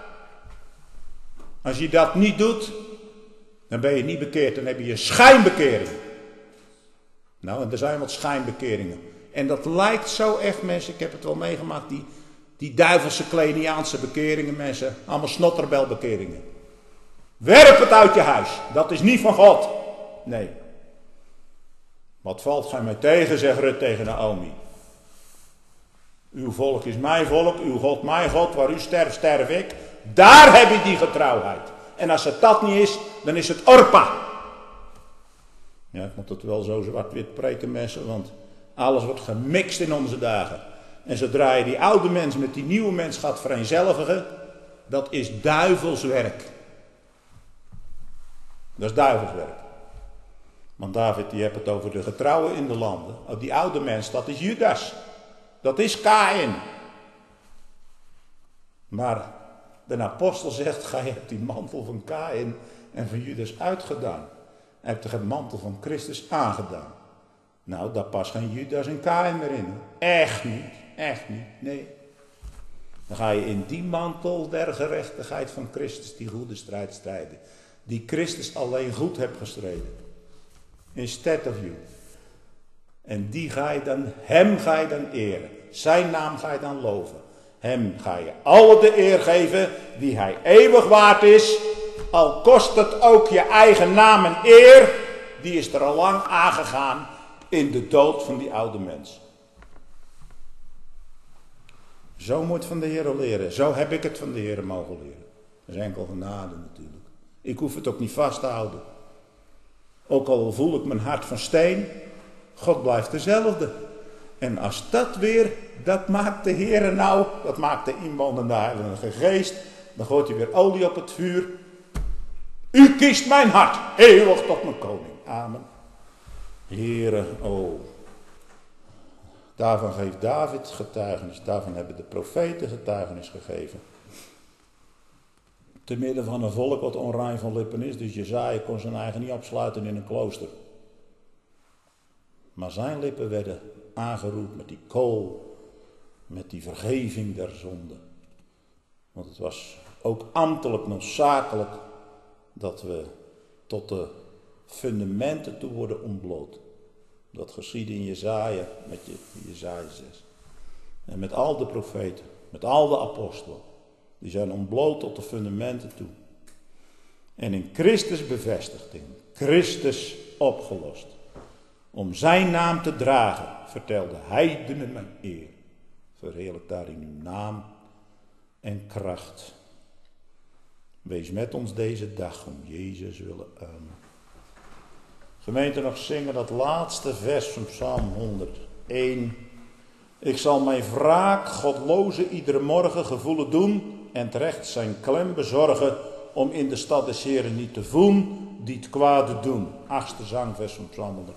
A: Als je dat niet doet, dan ben je niet bekeerd, dan heb je een schijnbekering. Nou, en er zijn wat schijnbekeringen. En dat lijkt zo echt, mensen, ik heb het wel meegemaakt, die, die duivelse Kleniaanse bekeringen, mensen, allemaal snotterbelbekeringen. Werp het uit je huis, dat is niet van God. Nee. Wat valt gij mij tegen, zegt Rut tegen Naomi. Uw volk is mijn volk, uw God mijn God, waar u sterft, sterf ik. Daar heb je die getrouwheid. En als het dat niet is, dan is het Orpa. Ja, ik moet het wel zo zwart-wit preken, mensen, want alles wordt gemixt in onze dagen. En zodra je die oude mens met die nieuwe mens gaat vereenzelvigen, dat is duivelswerk. Dat is duivelswerk. Want David, die hebt het over de getrouwen in de landen. Oh, die oude mens, dat is Judas. Dat is Kaïn. Maar de apostel zegt, gij hebt die mantel van Kaïn en van Judas uitgedaan. Hij hebt de mantel van Christus aangedaan. Nou, daar past geen Judas en Kaïn meer in. Echt niet, echt niet, nee. Dan ga je in die mantel der gerechtigheid van Christus die goede strijd strijden. Die Christus alleen goed hebt gestreden. Instead of you. En die ga je dan, hem ga je dan eren. Zijn naam ga je dan loven. Hem ga je alle de eer geven die hij eeuwig waard is. Al kost het ook je eigen naam en eer. Die is er al lang aangegaan in de dood van die oude mens. Zo moet van de Heer leren. Zo heb ik het van de Heer mogen leren. Dat is enkel genade natuurlijk. Ik hoef het ook niet vast te houden. Ook al voel ik mijn hart van steen. God blijft dezelfde. En als dat weer, dat maakt de Heer nou, dat maakt de inwonende Heilige Geest. Dan gooit hij weer olie op het vuur. U kiest mijn hart, eeuwig tot mijn koning. Amen. Heere, oh. Daarvan geeft David getuigenis. Daarvan hebben de profeten getuigenis gegeven. Te midden van een volk wat onrein van lippen is. Dus Jesaja kon zijn eigen niet opsluiten in een klooster. Maar zijn lippen werden aangeroerd met die kool. Met die vergeving der zonde. Want het was ook ambtelijk noodzakelijk dat we tot de fundamenten toe worden ontbloot. Dat geschiedde in Jesaja, met Jesaja zes. En met al de profeten, met al de apostelen. Die zijn ontbloot tot de fundamenten toe. En in Christus bevestigd, in Christus opgelost. Om zijn naam te dragen, vertelde heidenen mijn eer. Verheerlijk daarin uw naam en kracht. Wees met ons deze dag om Jezus willen. Amen. Gemeente, nog zingen dat laatste vers van Psalm honderdéén. Ik zal mijn wraak, godloze, iedere morgen gevoelen doen en terecht zijn klem bezorgen om in de stad des Heren niet te voelen die het kwade doen. Achtste zangvers van Psalm honderdéén.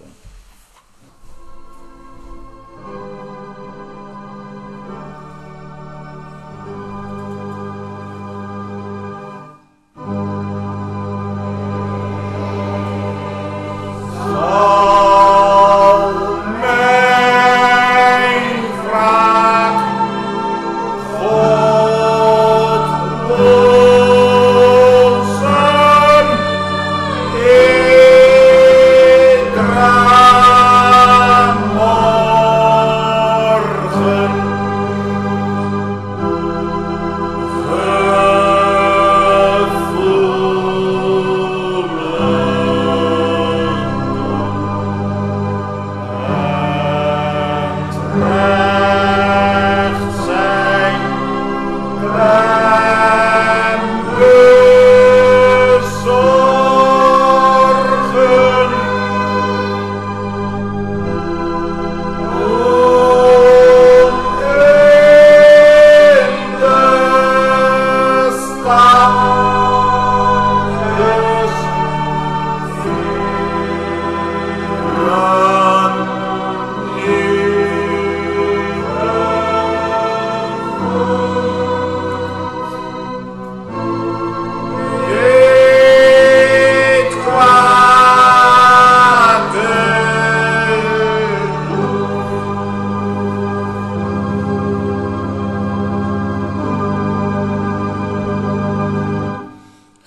B: So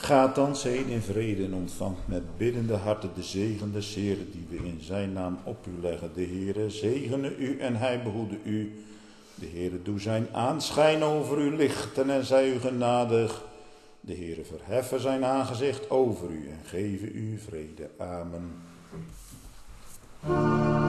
A: Gaat dan heen in vrede en ontvangt met biddende harten de zegen des Heeren die we in zijn naam op u leggen. De Heere zegene u en hij behoede u. De Heere doe zijn aanschijn over u lichten en zij u genadig. De Heere verheffen zijn aangezicht over u en geven u vrede. Amen.